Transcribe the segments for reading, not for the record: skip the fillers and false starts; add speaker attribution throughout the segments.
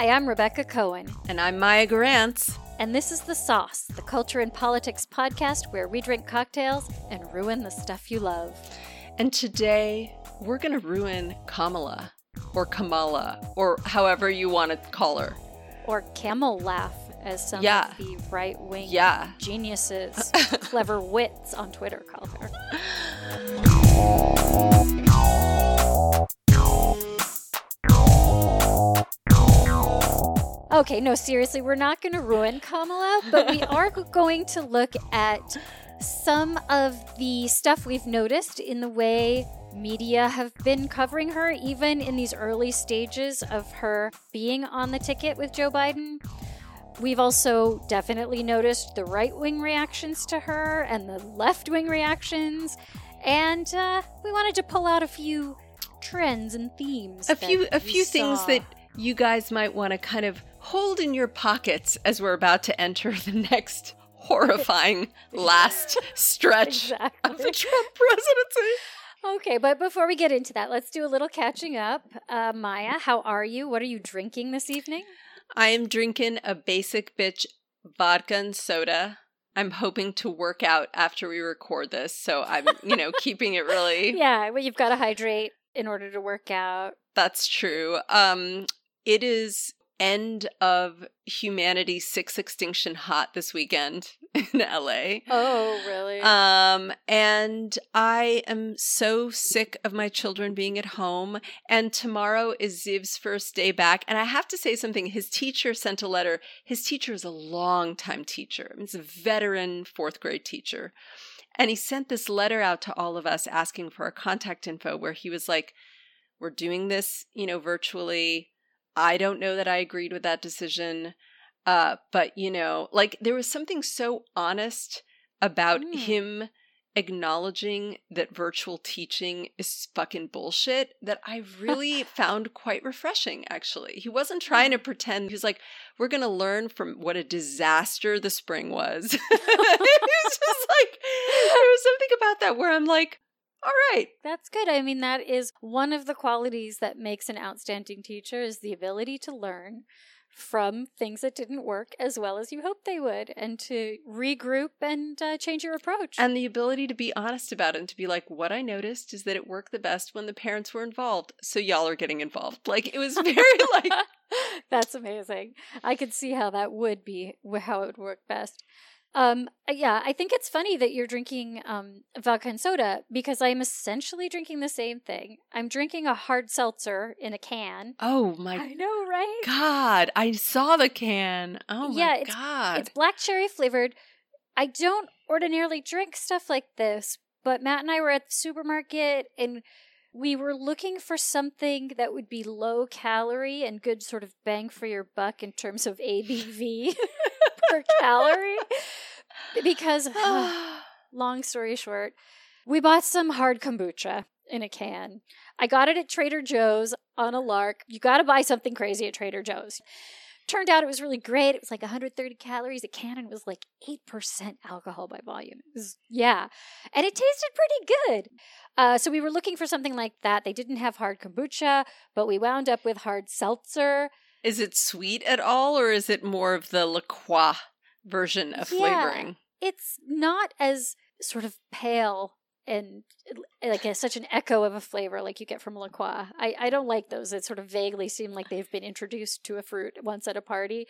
Speaker 1: Hi, I'm Rebecca Cohen.
Speaker 2: And I'm Maya Garantz.
Speaker 1: And this is The Sauce, the culture and politics podcast where we drink cocktails and ruin the stuff you love.
Speaker 2: And today, we're going to ruin Kamala, or however you want to call her.
Speaker 1: Or camel laugh, as some of the right-wing geniuses, clever wits on Twitter call her. Okay, no, seriously, we're not going to ruin Kamala, but we are going to look at some of the stuff we've noticed in the way media have been covering her, even in these early stages of her being on the ticket with Joe Biden. We've also definitely noticed the right-wing reactions to her and the left-wing reactions, and we wanted to pull out a few trends and themes.
Speaker 2: A few things that you guys might want to kind of hold in your pockets as we're about to enter the next horrifying last stretch of the Trump presidency.
Speaker 1: Okay, but before we get into that, let's do a little catching up. Maya, how are you? What are you drinking this evening?
Speaker 2: I am drinking a basic bitch vodka and soda. I'm hoping to work out after we record this, so I'm, keeping it really...
Speaker 1: Yeah, well, you've got to hydrate in order to work out.
Speaker 2: That's true. It is end of humanity's sixth extinction hot this weekend in LA.
Speaker 1: Oh, really?
Speaker 2: And I am so sick of my children being at home. And tomorrow is Ziv's first day back. And I have to say something. His teacher sent a letter. His teacher is a longtime teacher. He's a veteran fourth grade teacher. And he sent this letter out to all of us asking for our contact info where he was like, we're doing this, virtually. I don't know that I agreed with that decision. But, there was something so honest about him acknowledging that virtual teaching is fucking bullshit that I really found quite refreshing, actually. He wasn't trying to pretend. He was like, we're going to learn from what a disaster the spring was. It was just like, there was something about that where I'm like, all right.
Speaker 1: That's good. I mean, that is one of the qualities that makes an outstanding teacher is the ability to learn from things that didn't work as well as you hoped they would and to regroup and change your approach.
Speaker 2: And the ability to be honest about it and to be like, what I noticed is that it worked the best when the parents were involved. So y'all are getting involved. Like, it was very like...
Speaker 1: That's amazing. I could see how that would be, how it would work best. I think it's funny that you're drinking vodka and soda because I'm essentially drinking the same thing. I'm drinking a hard seltzer in a can.
Speaker 2: Oh my!
Speaker 1: I know, right?
Speaker 2: God, I saw the can. Oh my God!
Speaker 1: It's black cherry flavored. I don't ordinarily drink stuff like this, but Matt and I were at the supermarket and we were looking for something that would be low calorie and good sort of bang for your buck in terms of ABV per calorie. Because, long story short, we bought some hard kombucha in a can. I got it at Trader Joe's on a lark. You got to buy something crazy at Trader Joe's. Turned out it was really great. It was like 130 calories a can and it was like 8% alcohol by volume. It was, and it tasted pretty good. So we were looking for something like that. They didn't have hard kombucha, but we wound up with hard seltzer.
Speaker 2: Is it sweet at all, or is it more of the La Croix version of flavoring?
Speaker 1: It's not as sort of pale and like such an echo of a flavor like you get from La Croix. I don't like those. It sort of vaguely seem like they've been introduced to a fruit once at a party.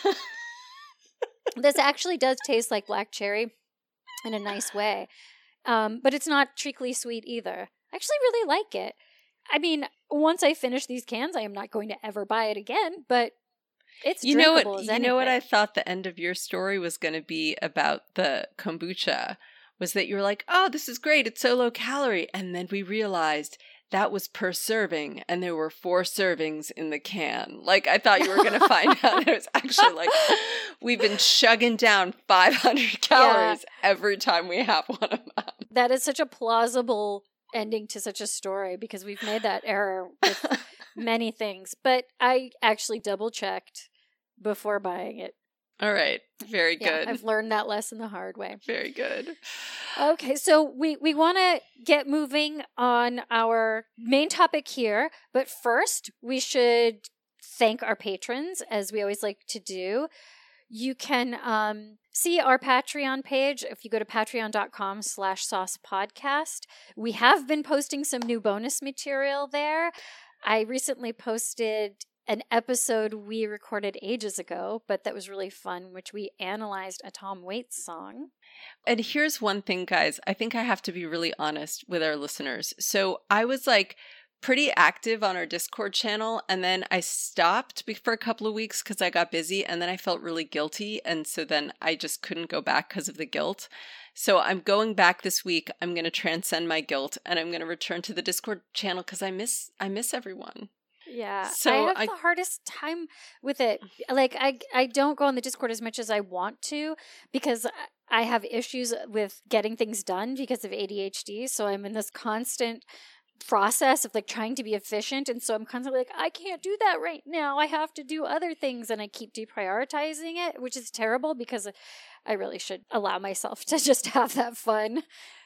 Speaker 1: This actually does taste like black cherry in a nice way. But it's not treacly sweet either. I actually really like it. I mean, once I finish these cans, I am not going to ever buy it again, but it's drinkable as anything.
Speaker 2: You know what I thought the end of your story was going to be about the kombucha was that you were like, oh, this is great. It's so low calorie. And then we realized that was per serving and there were 4 servings in the can. Like, I thought you were going to find out it was actually like, we've been chugging down 500 calories every time we have one of them.
Speaker 1: That is such a plausible ending to such a story because we've made that error with many things. But I actually double-checked before buying it.
Speaker 2: All right. Very good.
Speaker 1: I've learned that lesson the hard way.
Speaker 2: Very good.
Speaker 1: Okay, so we want to get moving on our main topic here, but first we should thank our patrons, as we always like to do. You can see our Patreon page if you go to patreon.com/saucepodcast. We have been posting some new bonus material there. I recently posted an episode we recorded ages ago, but that was really fun, which we analyzed a Tom Waits song.
Speaker 2: And here's one thing, guys. I think I have to be really honest with our listeners. So I was like pretty active on our Discord channel, and then I stopped for a couple of weeks because I got busy, and then I felt really guilty, and so then I just couldn't go back because of the guilt. So I'm going back this week. I'm going to transcend my guilt, and I'm going to return to the Discord channel because I miss everyone.
Speaker 1: Yeah,
Speaker 2: So
Speaker 1: I have the hardest time with it. Like, I don't go on the Discord as much as I want to because I have issues with getting things done because of ADHD. So I'm in this constant process of like trying to be efficient, and so I'm constantly like, I can't do that right now, I have to do other things, and I keep deprioritizing it, which is terrible because I really should allow myself to just have that fun.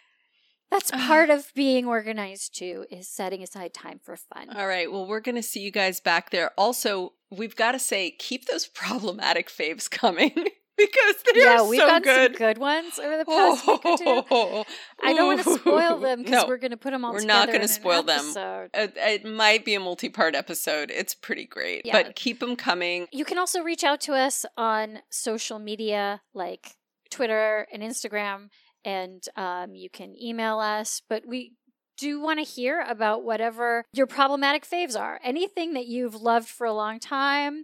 Speaker 1: That's part of being organized too, is setting aside time for fun.
Speaker 2: All right, well, we're going to see you guys back there. Also, we've got to say, keep those problematic faves coming. Because they are so good.
Speaker 1: We've got some good ones over the past week or two. I don't want to spoil them because we're going to put them all together.
Speaker 2: We're not going to spoil them.
Speaker 1: Episode.
Speaker 2: It might be a multi-part episode. It's pretty great. Yeah. But keep them coming.
Speaker 1: You can also reach out to us on social media like Twitter and Instagram, and you can email us. But we do want to hear about whatever your problematic faves are. Anything that you've loved for a long time.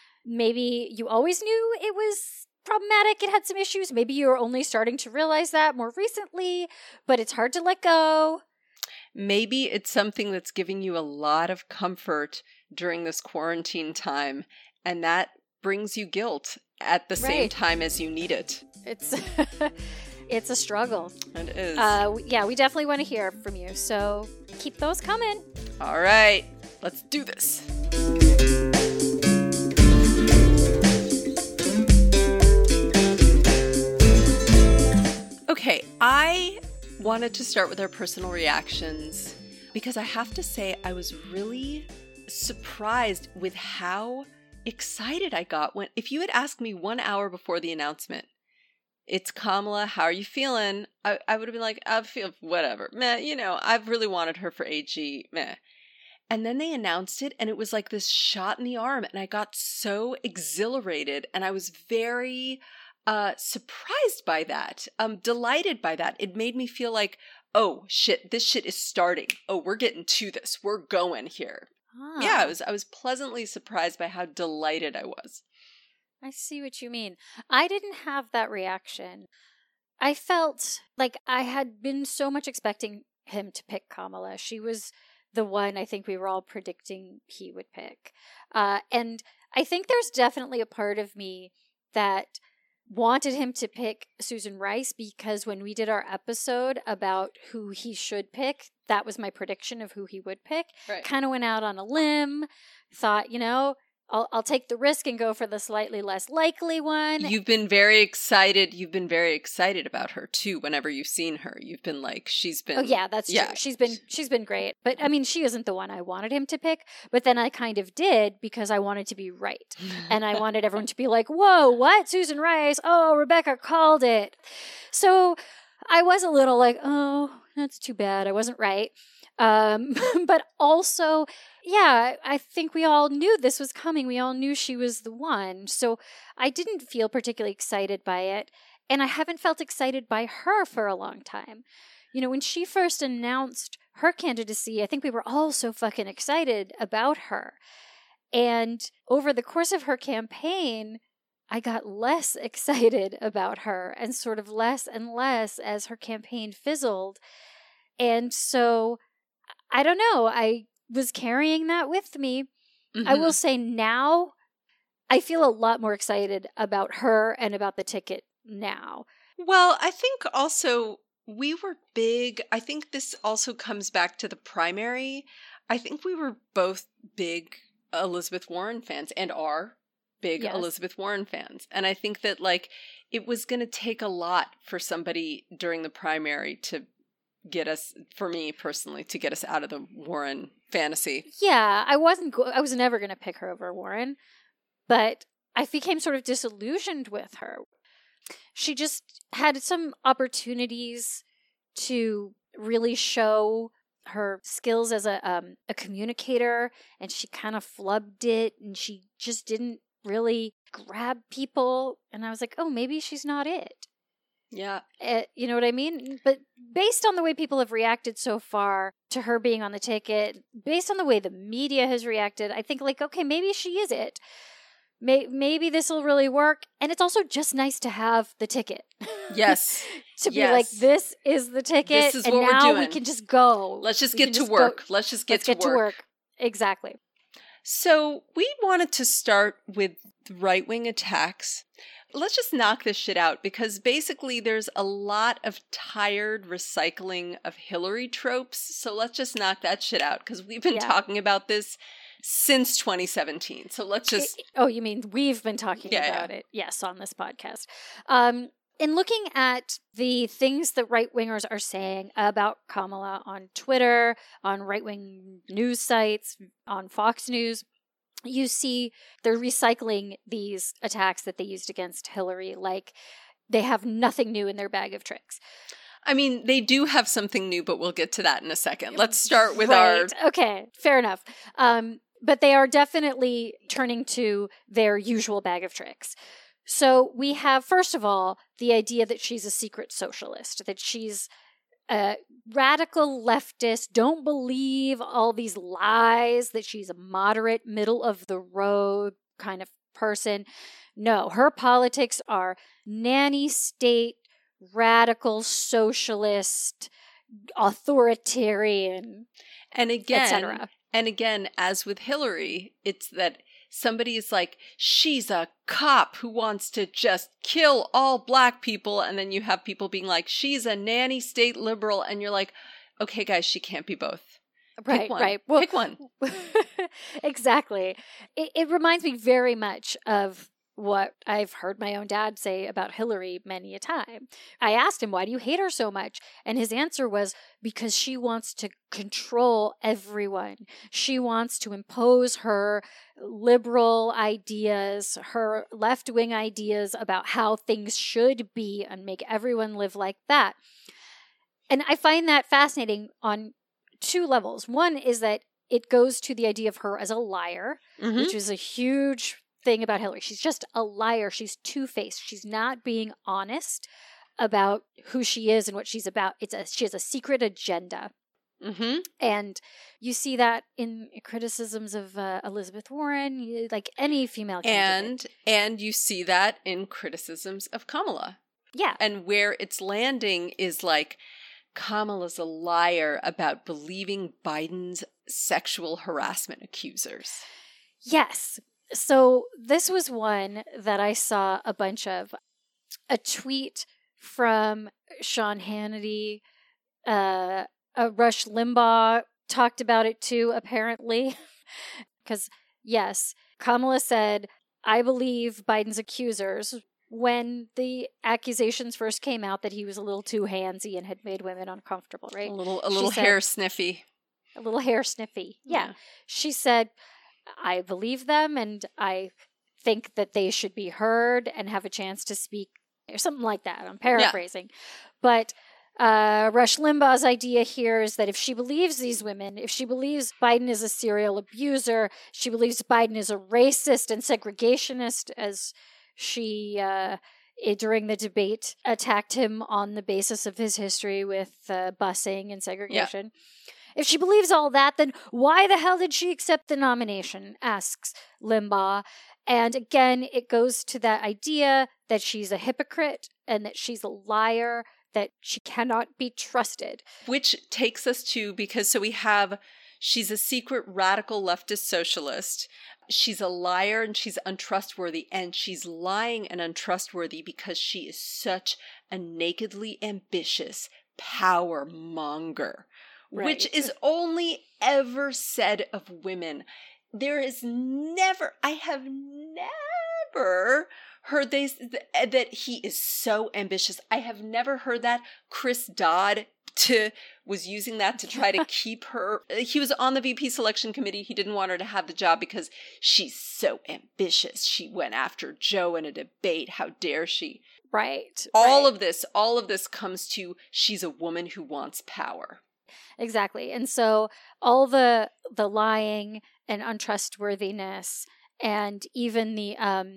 Speaker 1: Maybe you always knew it was problematic, it had some issues. Maybe you're only starting to realize that more recently, but it's hard to let go.
Speaker 2: Maybe it's something that's giving you a lot of comfort during this quarantine time, and that brings you guilt at the same time as you need it.
Speaker 1: It's it's a struggle.
Speaker 2: It is.
Speaker 1: We definitely want to hear from you, so keep those coming.
Speaker 2: All right, let's do this. Okay, I wanted to start with our personal reactions because I have to say I was really surprised with how excited I got when, if you had asked me 1 hour before the announcement, it's Kamala, how are you feeling? I would have been like, I feel whatever. Meh, I've really wanted her for AG, meh. And then they announced it and it was like this shot in the arm and I got so exhilarated and I was very surprised by that, delighted by that. It made me feel like, oh shit, this shit is starting. Oh, we're getting to this. We're going here. Yeah, I was pleasantly surprised by how delighted I was.
Speaker 1: I see what you mean. I didn't have that reaction. I felt like I had been so much expecting him to pick Kamala. She was the one I think we were all predicting he would pick. And I think there's definitely a part of me that wanted him to pick Susan Rice because when we did our episode about who he should pick, that was my prediction of who he would pick.
Speaker 2: Right.
Speaker 1: Kind of went out on a limb, thought, I'll take the risk and go for the slightly less likely one.
Speaker 2: You've been very excited. You've been very excited about her too. Whenever you've seen her, you've been like, she's been.
Speaker 1: Oh yeah, that's true. She's been great. But I mean, she isn't the one I wanted him to pick. But then I kind of did because I wanted to be right, and I wanted everyone to be like, "Whoa, what? Susan Rice? Oh, Rebecca called it." So I was a little like, "Oh, that's too bad. I wasn't right." But also, yeah, I think we all knew this was coming. We all knew she was the one. So I didn't feel particularly excited by it. And I haven't felt excited by her for a long time. When she first announced her candidacy, I think we were all so fucking excited about her. And over the course of her campaign, I got less excited about her and sort of less and less as her campaign fizzled. And so I don't know. I was carrying that with me. Mm-hmm. I will say now I feel a lot more excited about her and about the ticket now.
Speaker 2: Well, I think also we were big. I think this also comes back to the primary. I think we were both big Elizabeth Warren fans and are big Elizabeth Warren fans. And I think that it was going to take a lot for somebody during the primary to get us, for me personally, to get us out of the Warren fantasy.
Speaker 1: Yeah, I was never going to pick her over Warren, but I became sort of disillusioned with her. She just had some opportunities to really show her skills as a communicator, and she kind of flubbed it, and she just didn't really grab people. And I was like, oh, maybe she's not it.
Speaker 2: Yeah.
Speaker 1: You know what I mean? But based on the way people have reacted so far to her being on the ticket, based on the way the media has reacted, I think, like, okay, maybe she is it. Maybe this will really work. And it's also just nice to have the ticket.
Speaker 2: Yes.
Speaker 1: To be like, this is the ticket.
Speaker 2: This is
Speaker 1: and
Speaker 2: what
Speaker 1: now
Speaker 2: we're doing.
Speaker 1: We can just go.
Speaker 2: Let's just get to work. Let's just get to work.
Speaker 1: Exactly.
Speaker 2: So we wanted to start with right-wing attacks. Let's just knock this shit out, because basically there's a lot of tired recycling of Hillary tropes. So let's just knock that shit out, because we've been talking about this since 2017. So let's just...
Speaker 1: Oh, you mean we've been talking about it? Yes, on this podcast. In looking at the things that right-wingers are saying about Kamala on Twitter, on right-wing news sites, on Fox News, you see they're recycling these attacks that they used against Hillary, like they have nothing new in their bag of tricks.
Speaker 2: I mean, they do have something new, but we'll get to that in a second. Let's start with our...
Speaker 1: Okay, fair enough. But they are definitely turning to their usual bag of tricks. So we have, first of all, the idea that she's a secret socialist, that she's a radical leftist, don't believe all these lies, that she's a moderate, middle of the road kind of person. No, her politics are nanny state, radical socialist, authoritarian,
Speaker 2: and again,
Speaker 1: etc.
Speaker 2: And again, as with Hillary, it's that somebody is like, she's a cop who wants to just kill all black people. And then you have people being like, she's a nanny state liberal. And you're like, okay, guys, she can't be both. Pick one.
Speaker 1: Right. Well,
Speaker 2: pick one.
Speaker 1: Exactly. It reminds me very much of what I've heard my own dad say about Hillary many a time. I asked him, why do you hate her so much? And his answer was, because she wants to control everyone. She wants to impose her liberal ideas, her left-wing ideas about how things should be and make everyone live like that. And I find that fascinating on two levels. One is that it goes to the idea of her as a liar, which is a huge thing about Hillary. She's just a liar. She's two-faced. She's not being honest about who she is and what she's about. She has a secret agenda. And you see that in criticisms of Elizabeth Warren, like any female candidate.
Speaker 2: And you see that in criticisms of Kamala.
Speaker 1: Yeah.
Speaker 2: And where it's landing is like, Kamala's a liar about believing Biden's sexual harassment accusers.
Speaker 1: Yes. So this was one that I saw a bunch of. A tweet from Sean Hannity, Rush Limbaugh talked about it too, apparently. Because, yes, Kamala said, I believe Biden's accusers when the accusations first came out that he was a little too handsy and had made women uncomfortable, right?
Speaker 2: A little hair sniffy.
Speaker 1: A little hair sniffy. Yeah. She said, I believe them and I think that they should be heard and have a chance to speak, or something like that. I'm paraphrasing. Yeah. But Rush Limbaugh's idea here is that if she believes these women, if she believes Biden is a serial abuser, she believes Biden is a racist and segregationist, as she, during the debate, attacked him on the basis of his history with busing and segregation. Yeah. If she believes all that, then why the hell did she accept the nomination? Asks Limbaugh. And again, it goes to that idea that she's a hypocrite and that she's a liar, that she cannot be trusted.
Speaker 2: Which takes us to, she's a secret radical leftist socialist. She's a liar and she's untrustworthy, and she's lying and untrustworthy because she is such a nakedly ambitious power monger. Right. Which is only ever said of women. I have never heard that he is so ambitious. I have never heard that. Chris Dodd was using that to try to keep her. He was on the VP selection committee. He didn't want her to have the job because she's so ambitious. She went after Joe in a debate. How dare she?
Speaker 1: Right.
Speaker 2: All of this comes to she's a woman who wants power.
Speaker 1: Exactly. And so all the lying and untrustworthiness and even the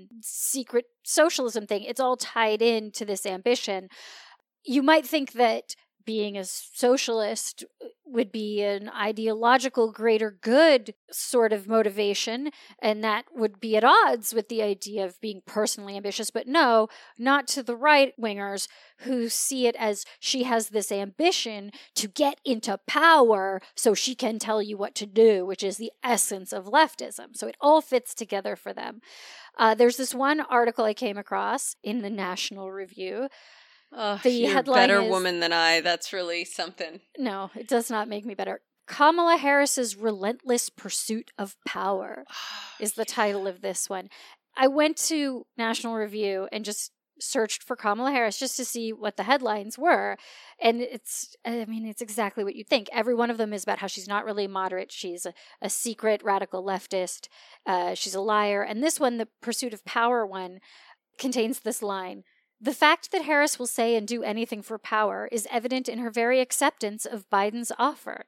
Speaker 1: secret socialism thing, it's all tied into this ambition. You might think that being a socialist would be an ideological greater good sort of motivation, and that would be at odds with the idea of being personally ambitious. But no, not to the right-wingers who see it as she has this ambition to get into power so she can tell you what to do, which is the essence of leftism. So it all fits together for them. There's this one article I came across in the National Review.
Speaker 2: You're a better woman than I. That's really something.
Speaker 1: No, it does not make me better. Kamala Harris's Relentless Pursuit of Power is the title of this one. I went to National Review and just searched for Kamala Harris just to see what the headlines were. And it's exactly what you'd think. Every one of them is about how she's not really moderate. She's a secret radical leftist. She's a liar. And this one, the Pursuit of Power one, contains this line: "The fact that Harris will say and do anything for power is evident in her very acceptance of Biden's offer,"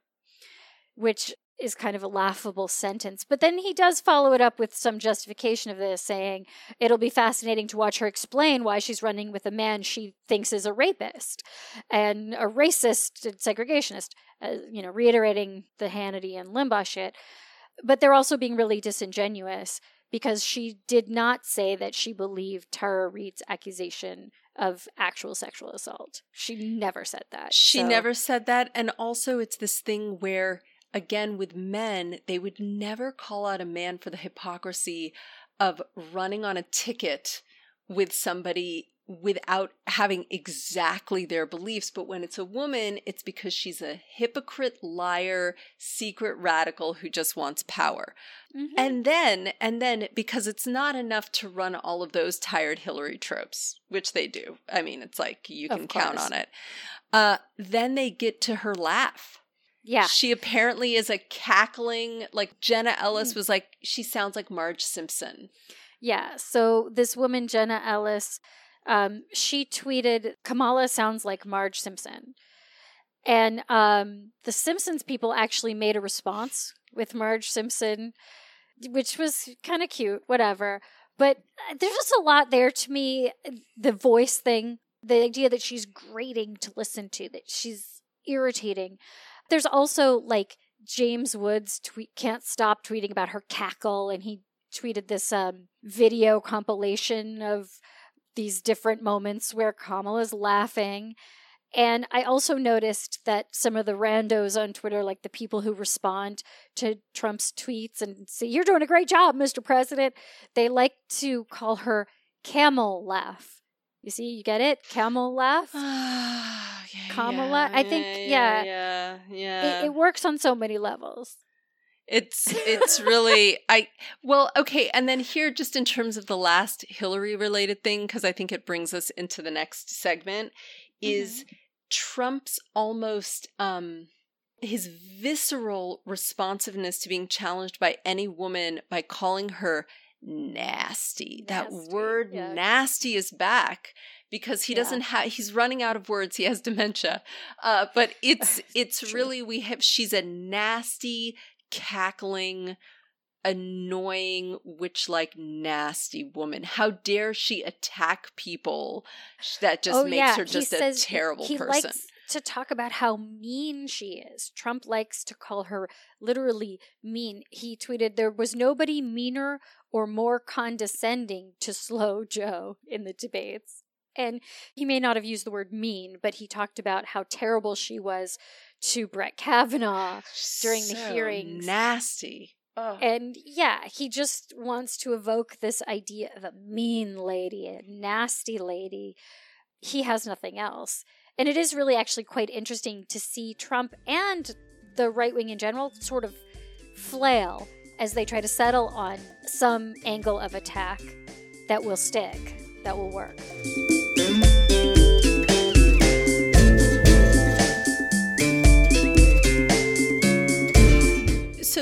Speaker 1: which is kind of a laughable sentence. But then he does follow it up with some justification of this, saying it'll be fascinating to watch her explain why she's running with a man she thinks is a rapist and a racist and segregationist, reiterating the Hannity and Limbaugh shit. But they're also being really disingenuous, because she did not say that she believed Tara Reade's accusation of actual sexual assault. She never said that.
Speaker 2: She never said that. And also it's this thing where, again, with men, they would never call out a man for the hypocrisy of running on a ticket with somebody without having exactly their beliefs. But when it's a woman, it's because she's a hypocrite, liar, secret radical who just wants power. Mm-hmm. And then because it's not enough to run all of those tired Hillary tropes, which they do. I mean, it's like you can count on it. Then they get to her laugh.
Speaker 1: Yeah.
Speaker 2: She apparently is a cackling, like Jenna Ellis was like, she sounds like Marge Simpson.
Speaker 1: Yeah. So this woman, Jenna Ellis, she tweeted, "Kamala sounds like Marge Simpson." And the Simpsons people actually made a response with Marge Simpson, which was kind of cute, whatever. But there's just a lot there to me. The voice thing, the idea that she's grating to listen to, that she's irritating. There's also like James Woods can't stop tweeting about her cackle, and he tweeted this video compilation of these different moments where Kamala's laughing. And I also noticed that some of the randos on Twitter, like the people who respond to Trump's tweets and say, "You're doing a great job, Mr. President," they like to call her Camel Laugh. You see, you get it? Camel Laugh? Kamala? I think, yeah. It works on so many levels.
Speaker 2: It's really, okay. And then here, just in terms of the last Hillary related thing, because I think it brings us into the next segment, is Trump's almost, his visceral responsiveness to being challenged by any woman by calling her nasty. That word nasty is back. Because he doesn't have, he's running out of words. He has dementia. But it's really, she's a nasty, cackling, annoying, witch-like, nasty woman. How dare she attack people? That just makes her just a terrible person. He likes
Speaker 1: to talk about how mean she is. Trump likes to call her literally mean. He tweeted, "There was nobody meaner or more condescending to Slow Joe in the debates." And he may not have used the word mean, but he talked about how terrible she was to Brett Kavanaugh during the hearings.
Speaker 2: Nasty. Oh.
Speaker 1: And yeah, he just wants to evoke this idea of a mean lady, a nasty lady. He has nothing else. And it is really actually quite interesting to see Trump and the right wing in general sort of flail as they try to settle on some angle of attack that will stick, that will work.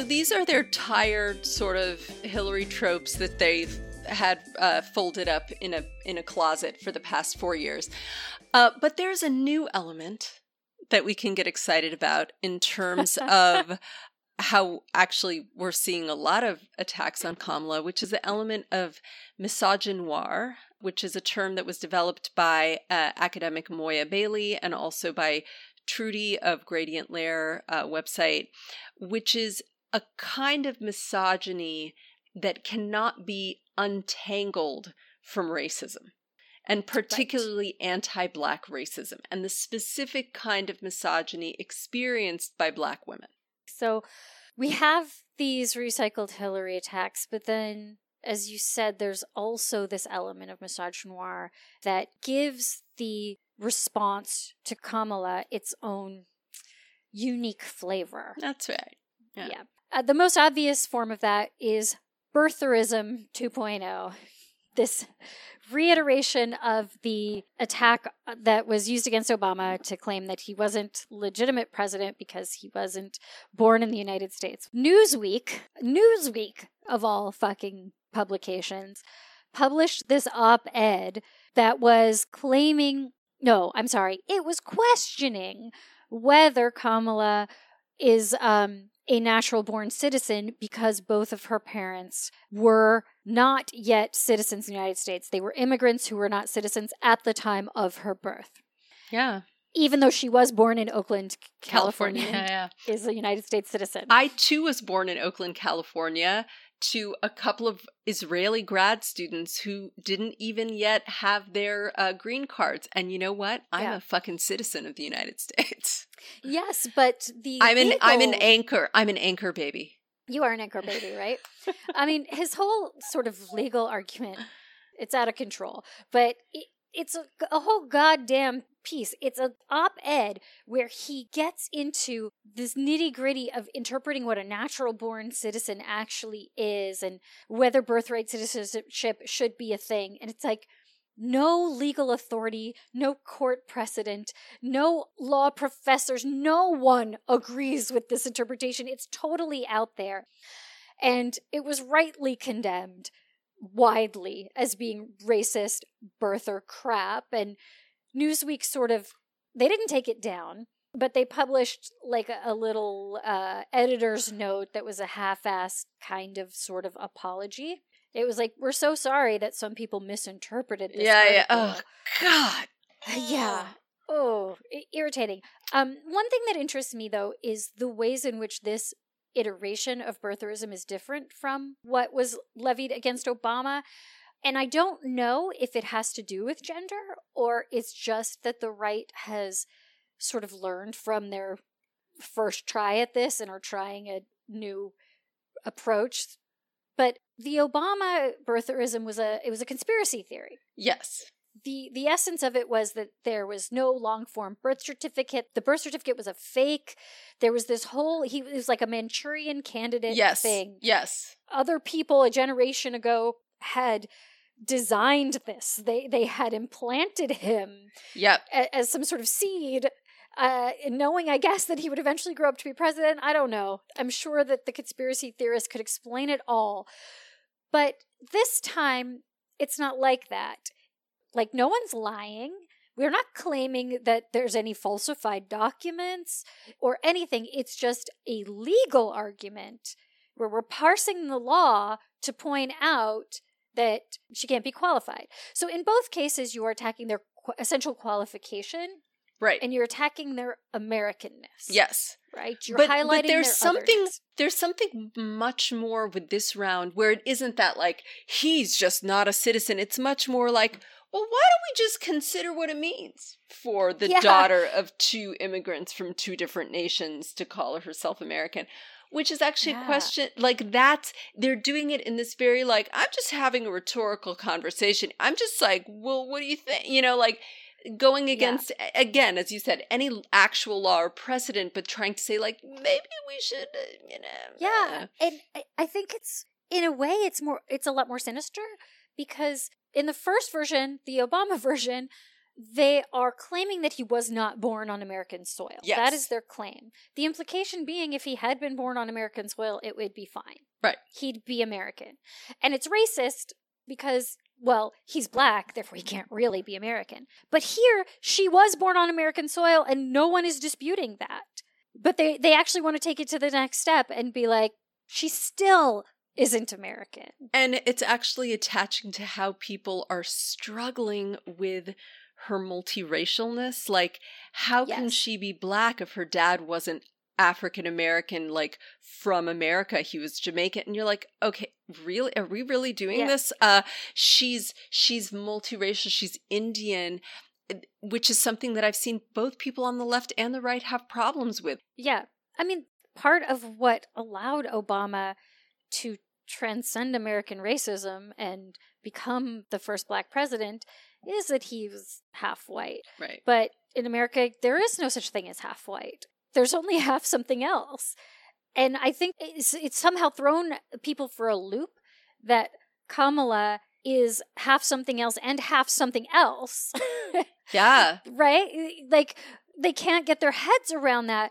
Speaker 2: these are their tired sort of Hillary tropes that they've had folded up in a closet for the past 4 years. But there's a new element that we can get excited about in terms of how actually we're seeing a lot of attacks on Kamala, which is the element of misogynoir, which is a term that was developed by academic Moya Bailey and also by Trudy of Gradient Layer website, which is a kind of misogyny that cannot be untangled from racism, and particularly anti-Black racism, and the specific kind of misogyny experienced by Black women.
Speaker 1: So we have these recycled Hillary attacks, but then, as you said, there's also this element of misogynoir that gives the response to Kamala its own unique flavor.
Speaker 2: That's right.
Speaker 1: Yeah. The most obvious form of that is birtherism 2.0. This reiteration of the attack that was used against Obama to claim that he wasn't legitimate president because he wasn't born in the United States. Newsweek of all fucking publications, published this op-ed that was it was questioning whether Kamala is a natural-born citizen because both of her parents were not yet citizens in the United States. They were immigrants who were not citizens at the time of her birth.
Speaker 2: Yeah.
Speaker 1: Even though she was born in Oakland, California,
Speaker 2: yeah.
Speaker 1: is a United States citizen.
Speaker 2: I, too, was born in Oakland, California, to a couple of Israeli grad students who didn't even yet have their green cards. And you know what? I'm a fucking citizen of the United States.
Speaker 1: Yes, but
Speaker 2: I'm an anchor. I'm an anchor baby.
Speaker 1: You are an anchor baby, right? I mean, his whole sort of legal argument, it's out of control. But it's a whole goddamn piece. It's an op-ed where he gets into this nitty-gritty of interpreting what a natural-born citizen actually is and whether birthright citizenship should be a thing. And it's like, no legal authority, no court precedent, no law professors, no one agrees with this interpretation. It's totally out there. And it was rightly condemned widely as being racist, birther crap. And Newsweek they didn't take it down, but they published like a little editor's note that was a half-assed kind of sort of apology. It was like, we're so sorry that some people misinterpreted this article.
Speaker 2: Yeah. Oh, God.
Speaker 1: Yeah. Oh, irritating. One thing that interests me, though, is the ways in which this iteration of birtherism is different from what was levied against Obama. And I don't know if it has to do with gender or it's just that the right has sort of learned from their first try at this and are trying a new approach. But the Obama birtherism was a conspiracy theory.
Speaker 2: Yes.
Speaker 1: The essence of it was that there was no long-form birth certificate. The birth certificate was a fake. There was this it was like a Manchurian candidate thing.
Speaker 2: Yes.
Speaker 1: Other people a generation ago had designed this. They had implanted him as some sort of seed, knowing, I guess, that he would eventually grow up to be president. I don't know. I'm sure that the conspiracy theorists could explain it all. But this time, it's not like that. Like, no one's lying. We're not claiming that there's any falsified documents or anything. It's just a legal argument where we're parsing the law to point out that she can't be qualified. So in both cases, you are attacking their essential qualification.
Speaker 2: Right.
Speaker 1: And you're attacking their Americanness.
Speaker 2: Yes.
Speaker 1: Right? You're highlighting
Speaker 2: but
Speaker 1: there's
Speaker 2: something much more with this round where it isn't that like, he's just not a citizen. It's much more like, well, why don't we just consider what it means for the daughter of two immigrants from two different nations to call herself American? Which is actually a question, like they're doing it in this very like, I'm just having a rhetorical conversation. I'm just like, well, what do you think? You know, like going against, again, as you said, any actual law or precedent, but trying to say like, maybe we should,
Speaker 1: Yeah. And I think it's, in a way, it's a lot more sinister because in the first version, the Obama version, they are claiming that he was not born on American soil.
Speaker 2: Yes.
Speaker 1: That is their claim. The implication being if he had been born on American soil, it would be fine.
Speaker 2: Right.
Speaker 1: He'd be American. And it's racist because, well, he's black, therefore he can't really be American. But here, she was born on American soil and no one is disputing that. But they actually want to take it to the next step and be like, she still isn't American.
Speaker 2: And it's actually attaching to how people are struggling with her multiracialness. Like, how can she be black if her dad wasn't African American, like from America? He was Jamaican. And you're like, okay, really? Are we really doing this? She's multiracial. She's Indian, which is something that I've seen both people on the left and the right have problems with.
Speaker 1: Yeah. I mean, part of what allowed Obama to transcend American racism and become the first black president is that he was half white.
Speaker 2: Right.
Speaker 1: But in America, there is no such thing as half white. There's only half something else. And I think it's somehow thrown people for a loop that Kamala is half something else and half something else.
Speaker 2: Yeah.
Speaker 1: Right? Like, they can't get their heads around that.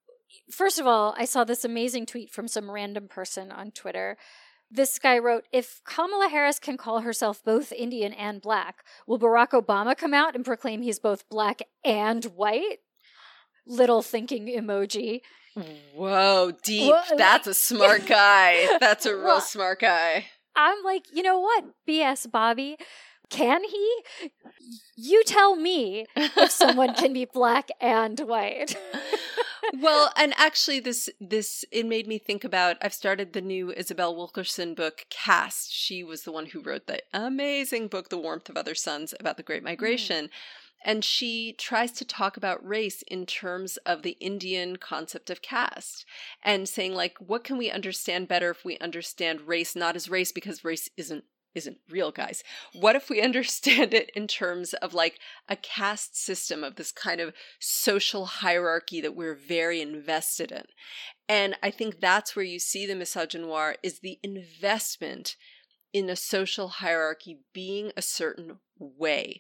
Speaker 1: First of all, I saw this amazing tweet from some random person on Twitter. This guy wrote, if Kamala Harris can call herself both Indian and black, will Barack Obama come out and proclaim he's both black and white? Little thinking emoji.
Speaker 2: Whoa, deep. That's a smart guy. That's a real smart guy.
Speaker 1: I'm like, you know what, BS Bobby? Can he? You tell me if someone can be black and white.
Speaker 2: Well, and actually this it made me think about, I've started the new Isabel Wilkerson book, Caste. She was the one who wrote the amazing book, The Warmth of Other Suns, about the Great Migration. And she tries to talk about race in terms of the Indian concept of caste and saying, like, what can we understand better if we understand race not as race, because race isn't real, guys. What if we understand it in terms of like a caste system, of this kind of social hierarchy that we're very invested in? And I think that's where you see the misogynoir, is the investment in a social hierarchy being a certain way.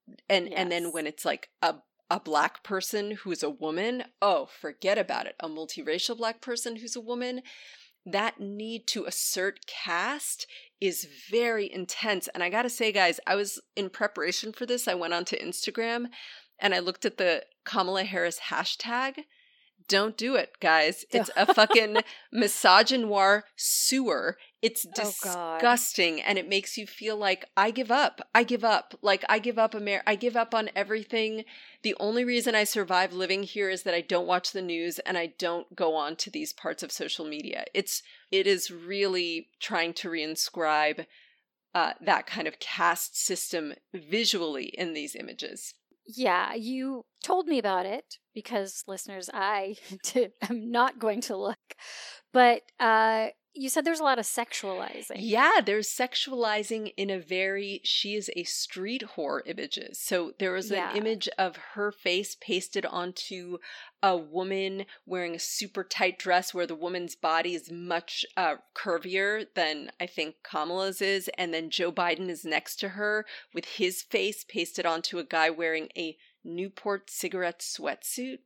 Speaker 2: And then when it's like a black person who's a woman, oh, forget about it. A multiracial black person who's a woman, that need to assert caste is very intense. And I gotta say, guys, I was in preparation for this, I went onto Instagram and I looked at the Kamala Harris hashtag. Don't do it, guys. It's a fucking misogynoir sewer. It's disgusting. And it makes you feel like, I give up. Like, I give up I give up on everything. The only reason I survive living here is that I don't watch the news and I don't go on to these parts of social media. It is really trying to reinscribe that kind of caste system visually in these images.
Speaker 1: Yeah, you told me about it because, listeners, I am not going to look. But you said there's a lot of sexualizing.
Speaker 2: Yeah, there's sexualizing in a very, she is a street whore images. So there was an image of her face pasted onto a woman wearing a super tight dress where the woman's body is much curvier than I think Kamala's is. And then Joe Biden is next to her with his face pasted onto a guy wearing a Newport cigarette sweatsuit.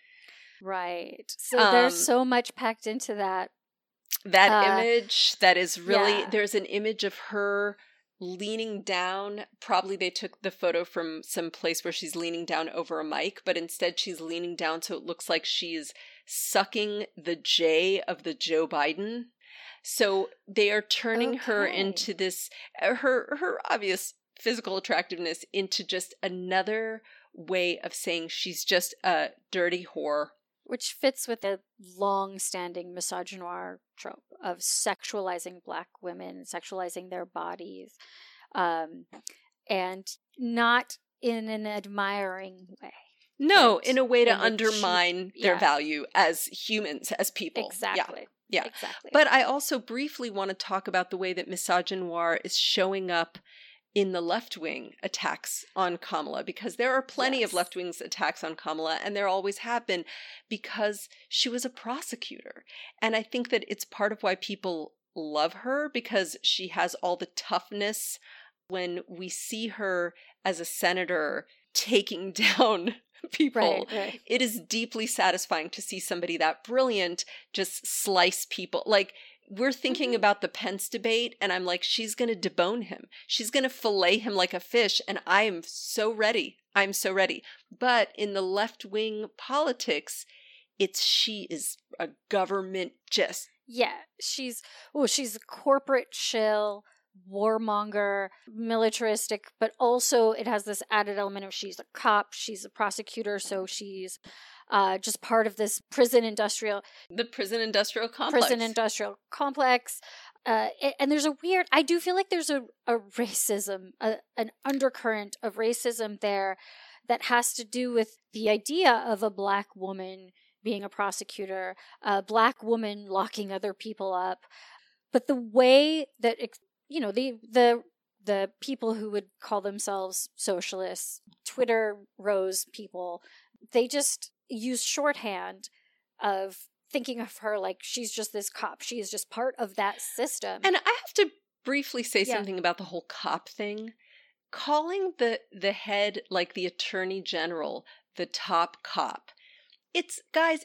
Speaker 1: Right. So there's so much packed into that.
Speaker 2: That image that is really, there's an image of her leaning down. Probably they took the photo from some place where she's leaning down over a mic, but instead she's leaning down so it looks like she's sucking the J of the Joe Biden. So they are turning her into this, her obvious physical attractiveness into just another way of saying she's just a dirty whore.
Speaker 1: Which fits with the long-standing misogynoir trope of sexualizing black women, sexualizing their bodies, and not in an admiring way.
Speaker 2: No, in a way to undermine their value as humans, as people.
Speaker 1: Exactly.
Speaker 2: Yeah.
Speaker 1: Exactly.
Speaker 2: But I also briefly want to talk about the way that misogynoir is showing up in the left-wing attacks on Kamala, because there are plenty of left-wing attacks on Kamala, and there always have been, because she was a prosecutor. And I think that it's part of why people love her, because she has all the toughness. When we see her as a senator taking down people.
Speaker 1: Right.
Speaker 2: It is deeply satisfying to see somebody that brilliant just slice people. Like, we're thinking about the Pence debate, and I'm like, she's going to debone him. She's going to fillet him like a fish, and I am so ready. I'm so ready. But in the left-wing politics, she is a government just...
Speaker 1: Yeah, she's a corporate shill, warmonger, militaristic, but also it has this added element of she's a cop, she's a prosecutor, so she's just part of this the prison industrial complex. And there's a weird, I do feel like there's a racism, an undercurrent of racism there that has to do with the idea of a Black woman being a prosecutor, a Black woman locking other people up. But the way that, the people who would call themselves socialists, Twitter rose people, they just use shorthand of thinking of her like she's just this cop. She is just part of that system.
Speaker 2: And I have to briefly say something about the whole cop thing. Calling the head, like the attorney general, the top cop. It's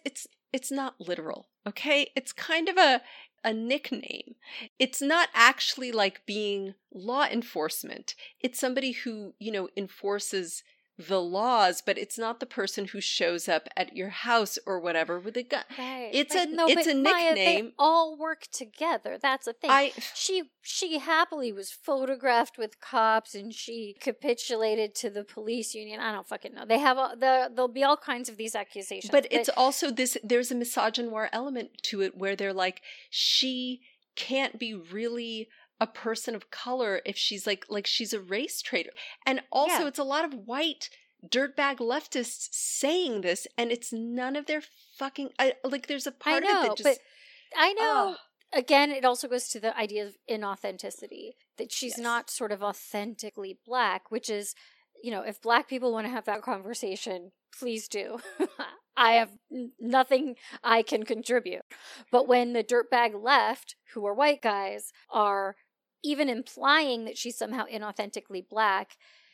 Speaker 2: not literal, okay? It's kind of a nickname. It's not actually like being law enforcement. It's somebody who, enforces the laws, but it's not the person who shows up at your house or whatever with a gun.
Speaker 1: Right.
Speaker 2: It's a nickname.
Speaker 1: Maya, they all work together. That's the thing. She happily was photographed with cops, and she capitulated to the police union. I don't fucking know. They have there'll be all kinds of these accusations.
Speaker 2: But it's also there's a misogynoir element to it where they're like, she can't be really a person of color if she's like she's a race traitor. And also it's a lot of white dirtbag leftists saying this, and it's none of their fucking there's a part of it that just...
Speaker 1: But I know. Again, it also goes to the idea of inauthenticity, that she's not sort of authentically Black, which is, if Black people want to have that conversation, please do. I have nothing I can contribute. But when the dirtbag left, who are white guys, are even implying that she's somehow inauthentically Black,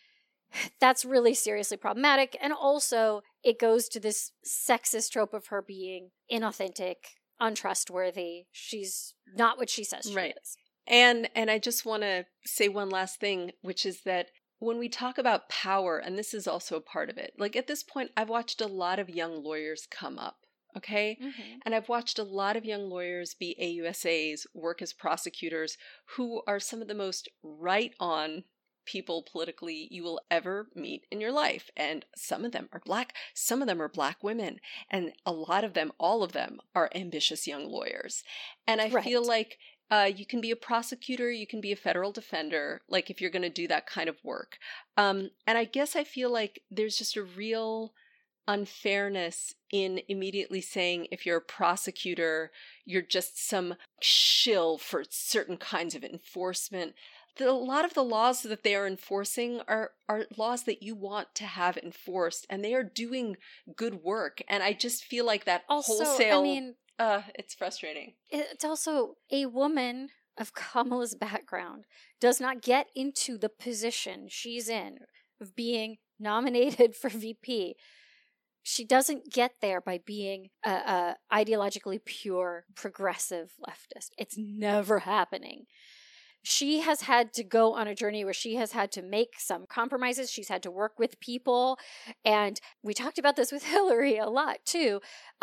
Speaker 1: that's really seriously problematic. And also, it goes to this sexist trope of her being inauthentic, untrustworthy. She's not what she says she is.
Speaker 2: And I just want to say one last thing, which is that when we talk about power, and this is also a part of it, like at this point, I've watched a lot of young lawyers come up. Okay? Mm-hmm. And I've watched a lot of young lawyers be AUSAs, work as prosecutors, who are some of the most right-on people politically you will ever meet in your life. And some of them are Black, some of them are Black women, and a lot of them, all of them, are ambitious young lawyers. And I feel like you can be a prosecutor, you can be a federal defender, like if you're going to do that kind of work. And I guess I feel like there's just a real unfairness in immediately saying if you're a prosecutor, you're just some shill for certain kinds of enforcement. A lot of the laws that they are enforcing are laws that you want to have enforced, and they are doing good work. And I just feel like that
Speaker 1: also,
Speaker 2: wholesale... it's frustrating.
Speaker 1: It's also a woman of Kamala's background does not get into the position she's in of being nominated for VP. She doesn't get there by being a ideologically pure progressive leftist. It's never happening. She has had to go on a journey where she has had to make some compromises. She's had to work with people. And we talked about this with Hillary a lot too.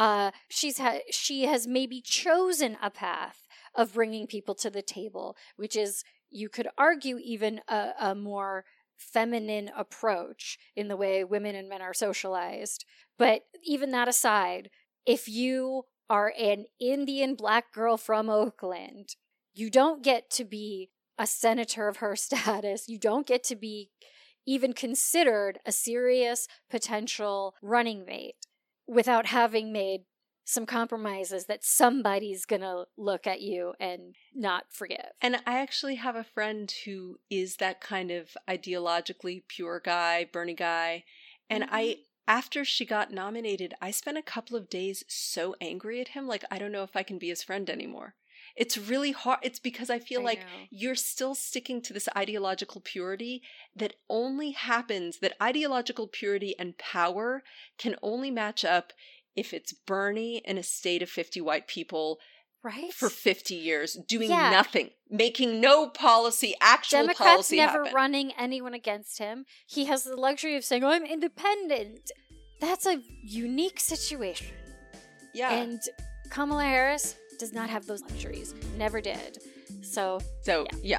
Speaker 1: She has maybe chosen a path of bringing people to the table, which is, you could argue, even a more feminine approach in the way women and men are socialized. But even that aside, if you are an Indian Black girl from Oakland, you don't get to be a senator of her status. You don't get to be even considered a serious potential running mate without having made some compromises that somebody's gonna look at you and not forgive.
Speaker 2: And I actually have a friend who is that kind of ideologically pure guy, Bernie guy. And after she got nominated, I spent a couple of days so angry at him, like, I don't know if I can be his friend anymore. It's really hard. It's because I feel like
Speaker 1: know.
Speaker 2: you're still sticking to this ideological purity that only happens, that ideological purity and power can only match up if it's Bernie in a state of 50 white people
Speaker 1: Right?
Speaker 2: for 50 years doing
Speaker 1: Yeah.
Speaker 2: nothing, making no policy, actual
Speaker 1: Democrats
Speaker 2: policy
Speaker 1: never
Speaker 2: happen.
Speaker 1: running anyone against him. He has the luxury of saying, I'm independent. That's a unique situation.
Speaker 2: Yeah.
Speaker 1: And Kamala Harris does not have those luxuries. Never did. So
Speaker 2: yeah.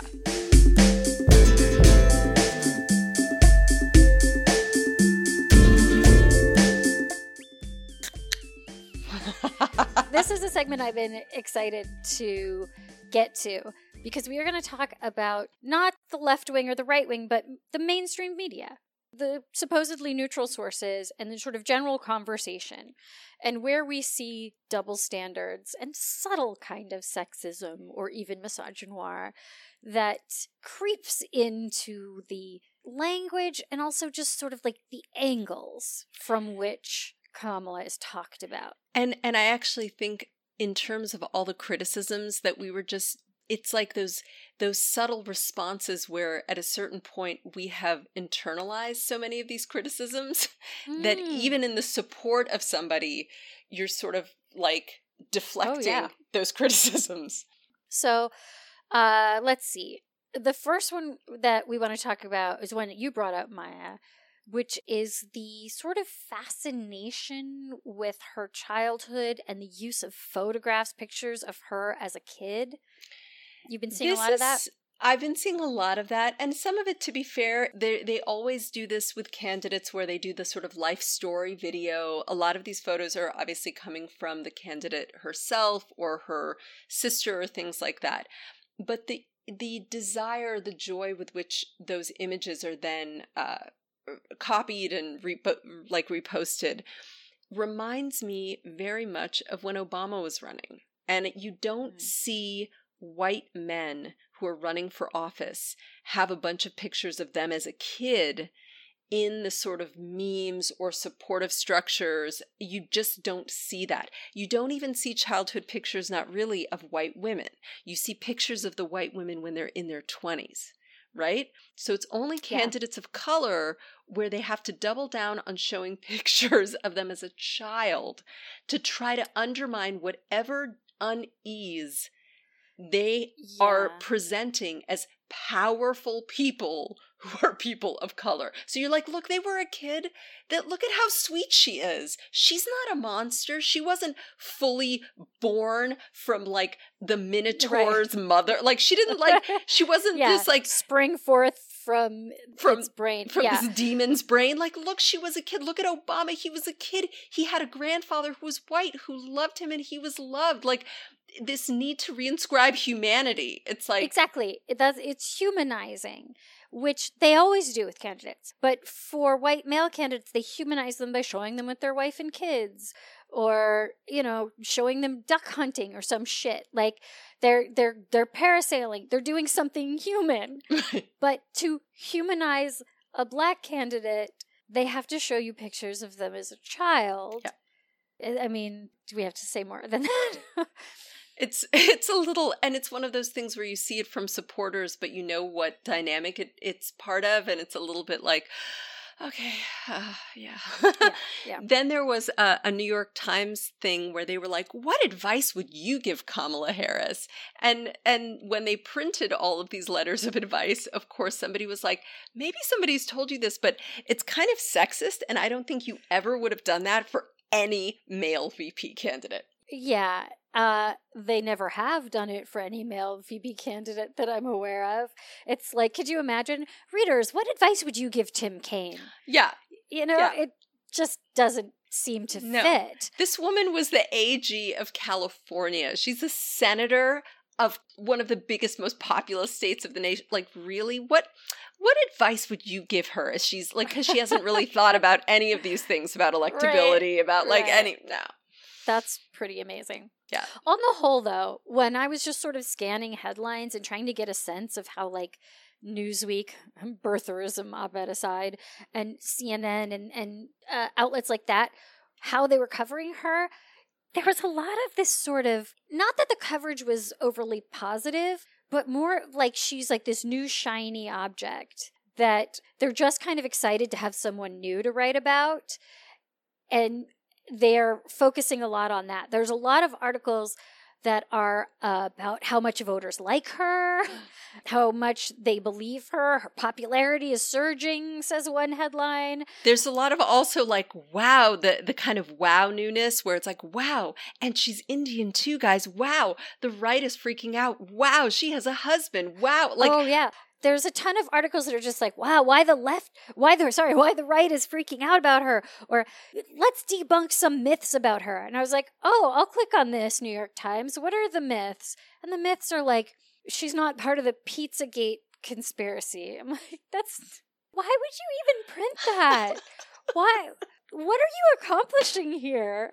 Speaker 1: this is a segment I've been excited to get to because we are going to talk about not the left wing or the right wing, but the mainstream media, the supposedly neutral sources, and the sort of general conversation, and where we see double standards and subtle kind of sexism or even misogynoir that creeps into the language and also just sort of like the angles from which Kamala is talked about.
Speaker 2: And I actually think in terms of all the criticisms that we were just, it's like those subtle responses where at a certain point we have internalized so many of these criticisms that even in the support of somebody, you're sort of like deflecting those criticisms.
Speaker 1: So let's see. The first one that we want to talk about is one that you brought up, Maya, which is the sort of fascination with her childhood and the use of photographs, pictures of her as a kid. You've been seeing a lot of that?
Speaker 2: I've been seeing a lot of that. And some of it, to be fair, they always do this with candidates where they do the sort of life story video. A lot of these photos are obviously coming from the candidate herself or her sister or things like that. But the desire, the joy with which those images are then copied and reposted reminds me very much of when Obama was running. And you don't see white men who are running for office have a bunch of pictures of them as a kid in the sort of memes or supportive structures. You just don't see that. You don't even see childhood pictures, not really, of white women. You see pictures of the white women when they're in their 20s. Right? So it's only candidates of color where they have to double down on showing pictures of them as a child to try to undermine whatever unease they are presenting as powerful people who are people of color. So you're like, look, they were a kid. Look at how sweet she is. She's not a monster. She wasn't fully born from like the Minotaur's mother. Like she didn't like, she wasn't this like
Speaker 1: spring forth from its brain.
Speaker 2: From this demon's brain. Like, look, she was a kid. Look at Obama. He was a kid. He had a grandfather who was white, who loved him, and he was loved. Like, this need to reinscribe humanity. It's like...
Speaker 1: Exactly. It's humanizing, which they always do with candidates. But for white male candidates, they humanize them by showing them with their wife and kids, or, you know, showing them duck hunting or some shit. Like, they're parasailing. They're doing something human. But to humanize a black candidate, they have to show you pictures of them as a child. Yeah. I mean, do we have to say more than that?
Speaker 2: It's a little, and it's one of those things where you see it from supporters, but you know what dynamic it's part of, and it's a little bit like, okay, yeah. Then there was a New York Times thing where they were like, what advice would you give Kamala Harris? And when they printed all of these letters of advice, of course, somebody was like, maybe somebody's told you this, but it's kind of sexist, and I don't think you ever would have done that for any male VP candidate.
Speaker 1: Yeah. They never have done it for any male VP candidate that I'm aware of. It's like, could you imagine? Readers, what advice would you give Tim Kaine?
Speaker 2: Yeah.
Speaker 1: You know, it just doesn't seem to fit.
Speaker 2: This woman was the AG of California. She's a senator of one of the biggest, most populous states of the nation. Like, really? What advice would you give her? As she's like, because she hasn't really thought about any of these things about electability, about like any, no.
Speaker 1: That's pretty amazing.
Speaker 2: Yeah.
Speaker 1: On the whole, though, when I was just sort of scanning headlines and trying to get a sense of how, like, Newsweek, birtherism op-ed aside, and CNN and outlets like that, how they were covering her, there was a lot of this sort of, not that the coverage was overly positive, but more like she's like this new shiny object that they're just kind of excited to have someone new to write about. And they're focusing a lot on that. There's a lot of articles that are about how much voters like her, how much they believe her. Her popularity is surging, says one headline.
Speaker 2: There's a lot of also like, wow, the kind of wow newness where it's like, wow, and she's Indian too, guys. Wow, the right is freaking out. Wow, she has a husband. Wow. Like,
Speaker 1: oh, yeah. There's a ton of articles that are just like, wow, why the right is freaking out about her, or let's debunk some myths about her. And I was like, oh, I'll click on this, New York Times. What are the myths? And the myths are like, she's not part of the Pizzagate conspiracy. I'm like, why would you even print that? Why? What are you accomplishing here?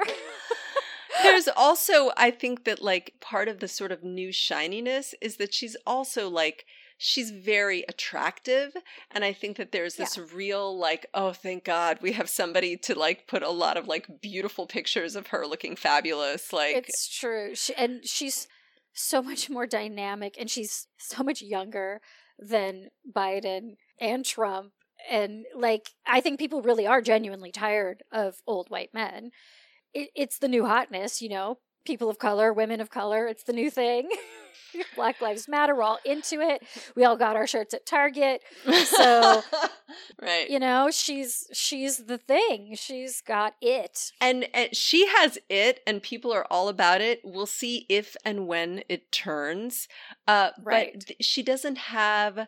Speaker 2: There's also, I think that like part of the sort of new shininess is that she's also like, she's very attractive. And I think that there's this real like, oh, thank God we have somebody to like put a lot of like beautiful pictures of her looking fabulous. Like,
Speaker 1: it's true. She's so much more dynamic, and she's so much younger than Biden and Trump. And like, I think people really are genuinely tired of old white men. It's the new hotness, you know, people of color, women of color. It's the new thing. Black Lives Matter. We're all into it. We all got our shirts at Target. So,
Speaker 2: right.
Speaker 1: You know, she's the thing. She's got it.
Speaker 2: And she has it, and people are all about it. We'll see if and when it turns. Right. But she doesn't have...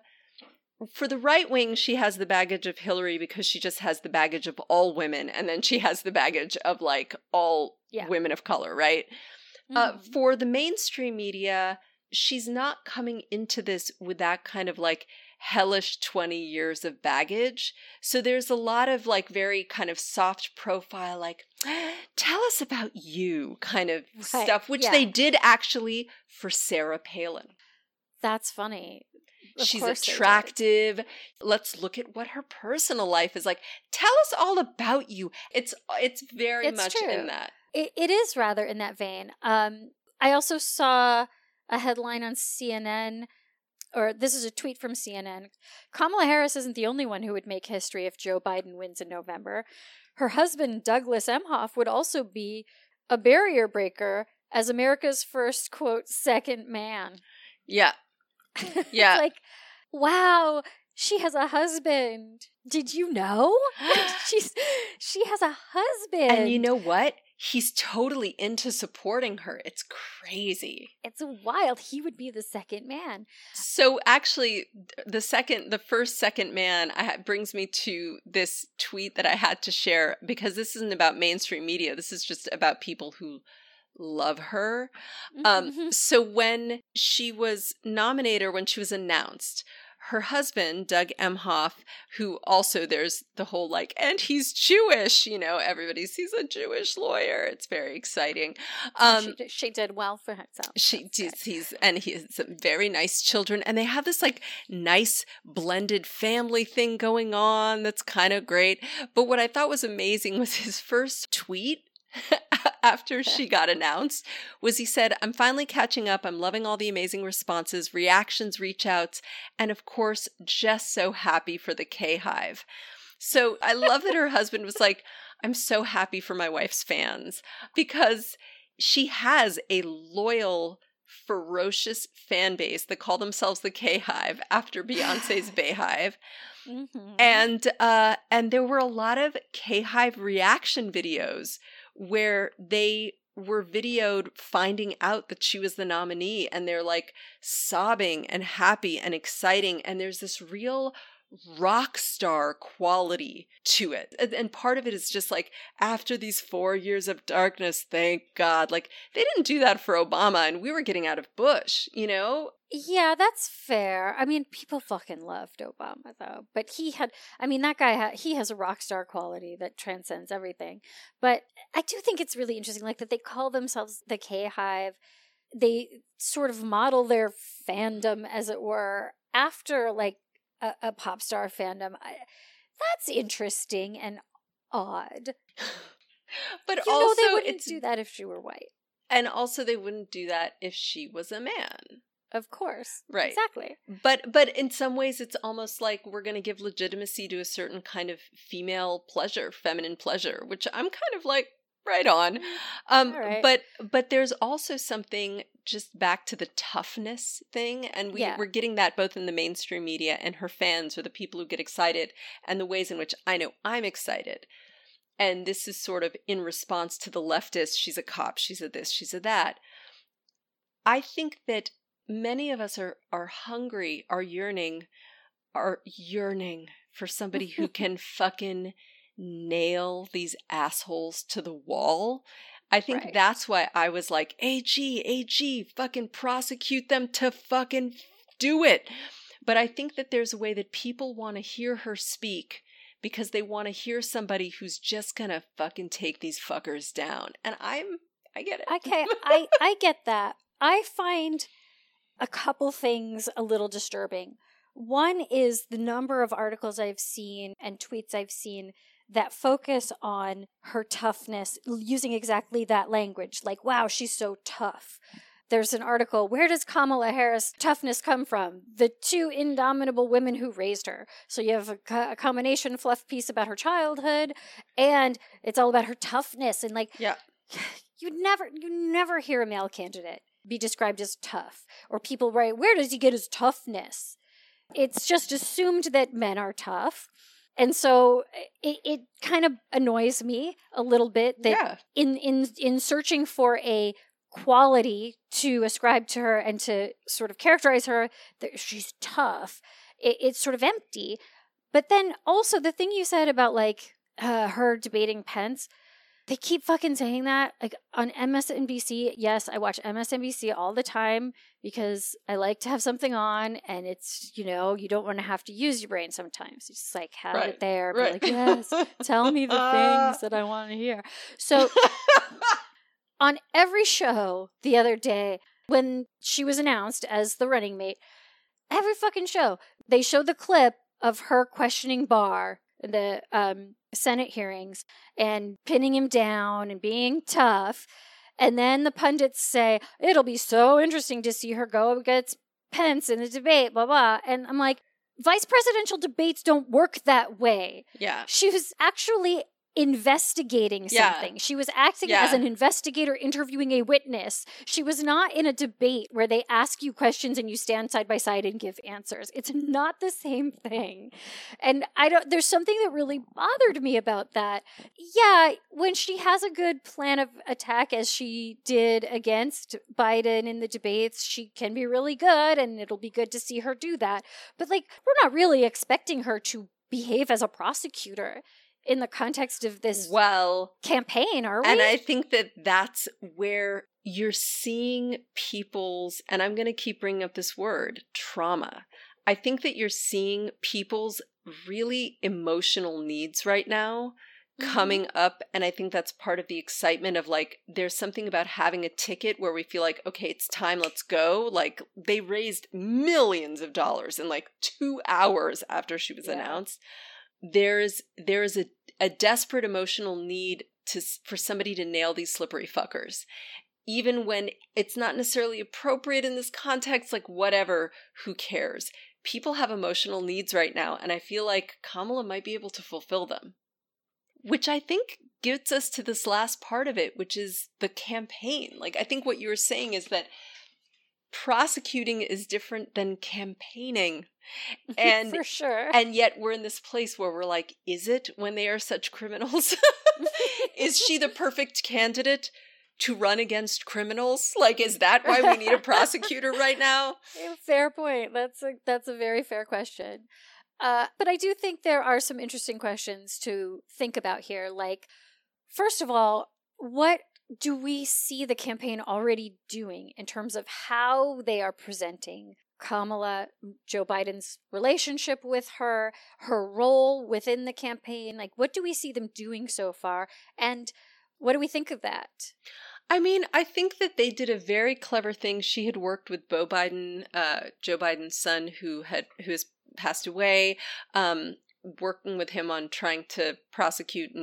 Speaker 2: For the right wing, she has the baggage of Hillary because she just has the baggage of all women. And then she has the baggage of like all women of color, right? Mm-hmm. For the mainstream media, she's not coming into this with that kind of like hellish 20 years of baggage. So there's a lot of like very kind of soft profile, like, tell us about you kind of stuff, which they did actually for Sarah Palin.
Speaker 1: That's funny.
Speaker 2: She's attractive. Let's look at what her personal life is like. Tell us all about you. It's very much true. In that.
Speaker 1: It is rather in that vein. I also saw a headline on CNN, or this is a tweet from CNN. Kamala Harris isn't the only one who would make history if Joe Biden wins in November. Her husband, Douglas Emhoff, would also be a barrier breaker as America's first, quote, second man.
Speaker 2: Yeah. Yeah.
Speaker 1: Like, wow, she has a husband. Did you know? She has a husband.
Speaker 2: And you know what? He's totally into supporting her. It's crazy.
Speaker 1: It's wild. He would be the second man.
Speaker 2: So actually, the first second man brings me to this tweet that I had to share, because this isn't about mainstream media. This is just about people who love her. So when she was nominated, or when she was announced, her husband, Doug Emhoff, who also there's the whole like, and he's Jewish, you know, he's a Jewish lawyer. It's very exciting.
Speaker 1: She did well for herself.
Speaker 2: He has some very nice children, and they have this like nice blended family thing going on. That's kind of great. But what I thought was amazing was his first tweet after she got announced was he said, "I'm finally catching up. I'm loving all the amazing responses, reactions, reach outs, and of course, just so happy for the K-Hive." So I love that her husband was like, "I'm so happy for my wife's fans," because she has a loyal, ferocious fan base that call themselves the K-Hive after Beyonce's Bayhive. Mm-hmm. And there were a lot of K-Hive reaction videos where they were videoed finding out that she was the nominee, and they're like sobbing and happy and exciting, and there's this real rock star quality to it. And part of it is just like, after these 4 years of darkness, thank God, like they didn't do that for Obama, and we were getting out of Bush, you know?
Speaker 1: Yeah, that's fair. I mean, people fucking loved Obama, though. But that guy, he has a rock star quality that transcends everything. But I do think it's really interesting, like, that they call themselves the K-Hive. They sort of model their fandom, as it were, after, like, a pop star fandom. That's interesting and odd.
Speaker 2: But
Speaker 1: You
Speaker 2: also,
Speaker 1: know they wouldn't
Speaker 2: it's
Speaker 1: do that if she were white.
Speaker 2: and also they wouldn't do that if she was a man.
Speaker 1: Of course.
Speaker 2: Right.
Speaker 1: Exactly.
Speaker 2: But in some ways it's almost like we're going to give legitimacy to a certain kind of female pleasure, feminine pleasure, which I'm kind of like right on.
Speaker 1: All right.
Speaker 2: But there's also something just back to the toughness thing, and we're getting that both in the mainstream media and her fans or the people who get excited and the ways in which I know I'm excited. And this is sort of in response to the leftist, she's a cop, she's a this, she's a that. I think that many of us are hungry, are yearning for somebody who can fucking nail these assholes to the wall. I think that's why I was like, AG, fucking prosecute them to fucking do it. But I think that there's a way that people want to hear her speak because they want to hear somebody who's just gonna fucking take these fuckers down. And I get it.
Speaker 1: Okay, I get that. I find a couple things a little disturbing. One is the number of articles I've seen and tweets I've seen that focus on her toughness, using exactly that language. Like, wow, she's so tough. There's an article, where does Kamala Harris' toughness come from? The two indomitable women who raised her. So you have a combination fluff piece about her childhood, and it's all about her toughness. And like, you never hear a male candidate be described as tough. Or people write, where does he get his toughness? It's just assumed that men are tough. And so it kind of annoys me a little bit that in searching for a quality to ascribe to her and to sort of characterize her, that she's tough, it's sort of empty. But then also the thing you said about like her debating Pence, they keep fucking saying that, like on MSNBC. Yes, I watch MSNBC all the time because I like to have something on, and it's, you know, you don't want to have to use your brain sometimes. You just like have it there, be like, yes, tell me the things that I want to hear. So on every show the other day, when she was announced as the running mate, every fucking show, they showed the clip of her questioning Barr in the Senate hearings and pinning him down and being tough. And then the pundits say, it'll be so interesting to see her go against Pence in the debate, blah, blah. And I'm like, vice presidential debates don't work that way.
Speaker 2: Yeah.
Speaker 1: She was actually investigating something. She was acting as an investigator interviewing a witness. She was not in a debate where they ask you questions and you stand side by side and give answers. It's not the same thing. And there's something that really bothered me about that. Yeah, when she has a good plan of attack, as she did against Biden in the debates, she can be really good, and it'll be good to see her do that. But like, we're not really expecting her to behave as a prosecutor in the context of this campaign, are we?
Speaker 2: And I think that that's where you're seeing people's, and I'm going to keep bringing up this word, trauma. I think that you're seeing people's really emotional needs right now coming up, and I think that's part of the excitement of like, there's something about having a ticket where we feel like, okay, it's time, let's go. Like, they raised millions of dollars in like 2 hours after she was announced. There's a desperate emotional need for somebody to nail these slippery fuckers. Even when it's not necessarily appropriate in this context, like whatever, who cares? People have emotional needs right now, and I feel like Kamala might be able to fulfill them. Which I think gets us to this last part of it, which is the campaign. Like, I think what you were saying is that prosecuting is different than campaigning. And
Speaker 1: for sure.
Speaker 2: And yet we're in this place where we're like, is it when they are such criminals? Is she the perfect candidate to run against criminals? Like, is that why we need a prosecutor right now?
Speaker 1: Fair point. That's a very fair question. But I do think there are some interesting questions to think about here. Like, first of all, what do we see the campaign already doing in terms of how they are presenting Kamala, Joe Biden's relationship with her role within the campaign? Like, what do we see them doing so far? And what do we think of that?
Speaker 2: I mean, I think that they did a very clever thing. She had worked with Beau Biden, Joe Biden's son, who has passed away, working with him on trying to prosecute and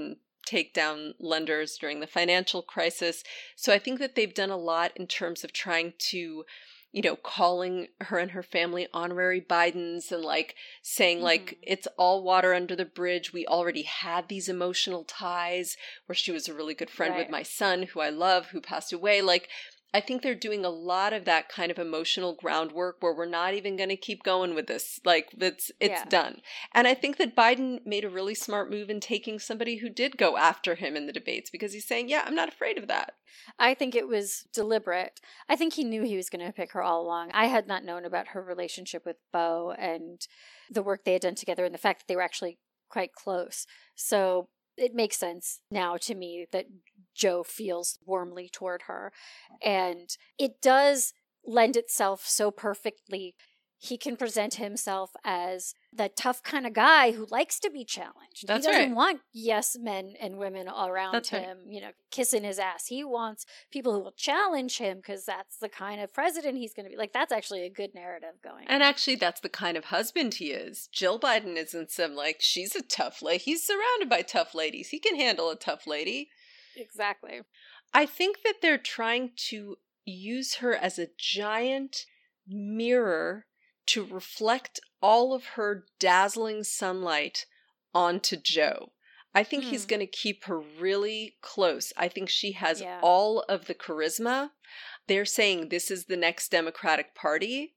Speaker 2: take down lenders during the financial crisis. So I think that they've done a lot in terms of trying to, calling her and her family honorary Bidens and like saying like, it's all water under the bridge. We already had these emotional ties where she was a really good friend with my son, who I love, who passed away. Like, I think they're doing a lot of that kind of emotional groundwork where we're not even going to keep going with this. Like, it's done. And I think that Biden made a really smart move in taking somebody who did go after him in the debates, because he's saying, yeah, I'm not afraid of that.
Speaker 1: I think it was deliberate. I think he knew he was going to pick her all along. I had not known about her relationship with Beau and the work they had done together and the fact that they were actually quite close. So it makes sense now to me that Joe feels warmly toward her. And it does lend itself so perfectly. He can present himself as the tough kind of guy who likes to be challenged.
Speaker 2: That's
Speaker 1: he doesn't
Speaker 2: right.
Speaker 1: want yes men and women all around
Speaker 2: That's
Speaker 1: him, kissing his ass. He wants people who will challenge him because that's the kind of president he's going to be. Like, that's actually a good narrative going.
Speaker 2: And actually, that's the kind of husband he is. Jill Biden isn't some, like, she's a tough lady. He's surrounded by tough ladies. He can handle a tough lady.
Speaker 1: Exactly.
Speaker 2: I think that they're trying to use her as a giant mirror to reflect all of her dazzling sunlight onto Joe. I think he's going to keep her really close. I think she has all of the charisma. They're saying this is the next Democratic Party.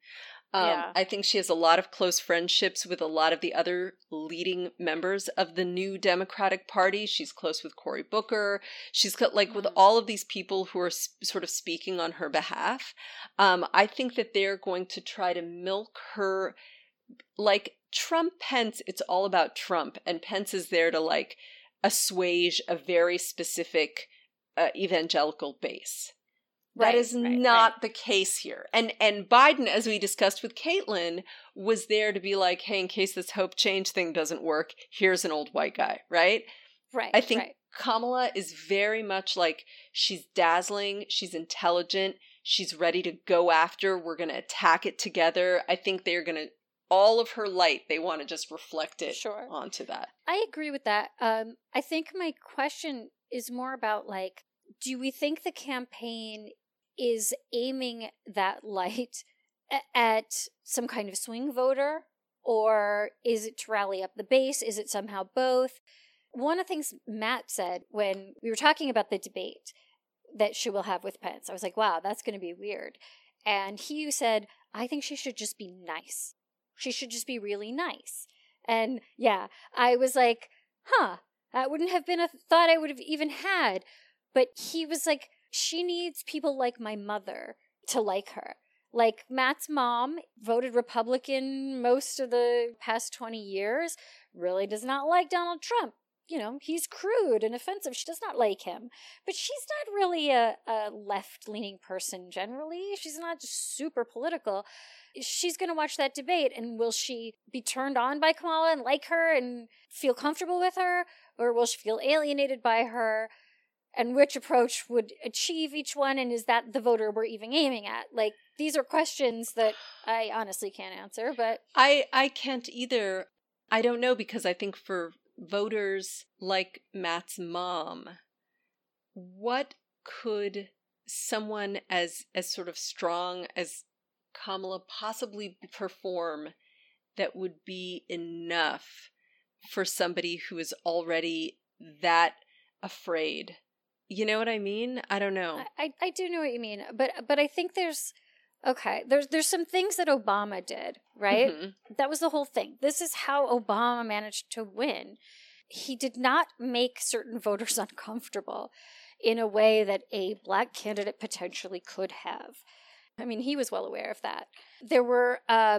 Speaker 2: I think she has a lot of close friendships with a lot of the other leading members of the new Democratic Party. She's close with Cory Booker. She's got with all of these people who are sort of speaking on her behalf. I think that they're going to try to milk her like Trump Pence. It's all about Trump, and Pence is there to assuage a very specific evangelical base. That is not the case here. And Biden, as we discussed with Caitlin, was there to be like, hey, in case this hope change thing doesn't work, here's an old white guy, right?
Speaker 1: Right.
Speaker 2: I think Kamala is very much like, she's dazzling, she's intelligent, she's ready to go after, we're going to attack it together. I think they're going to, all of her light, they want to just reflect it onto that.
Speaker 1: I agree with that. I think my question is more about do we think the campaign is aiming that light at some kind of swing voter, or is it to rally up the base? Is it somehow both? One of the things Matt said when we were talking about the debate that she will have with Pence, I was like, wow, that's going to be weird. And he said, I think she should just be nice. She should just be really nice. And yeah, I was like, that wouldn't have been a thought I would have even had. But he was like, she needs people like my mother to like her. Like, Matt's mom voted Republican most of the past 20 years, really does not like Donald Trump. He's crude and offensive. She does not like him. But she's not really a left-leaning person generally. She's not super political. She's going to watch that debate, and will she be turned on by Kamala and like her and feel comfortable with her? Or will she feel alienated by her? And which approach would achieve each one? And is that the voter we're even aiming at? These are questions that I honestly can't answer, but
Speaker 2: I can't either. I don't know, because I think for voters like Matt's mom, what could someone as sort of strong as Kamala possibly perform that would be enough for somebody who is already that afraid? You know what I mean? I don't know.
Speaker 1: I do know what you mean, but I think there's some things that Obama did, right? Mm-hmm. That was the whole thing. This is how Obama managed to win. He did not make certain voters uncomfortable in a way that a black candidate potentially could have. I mean, he was well aware of that. There were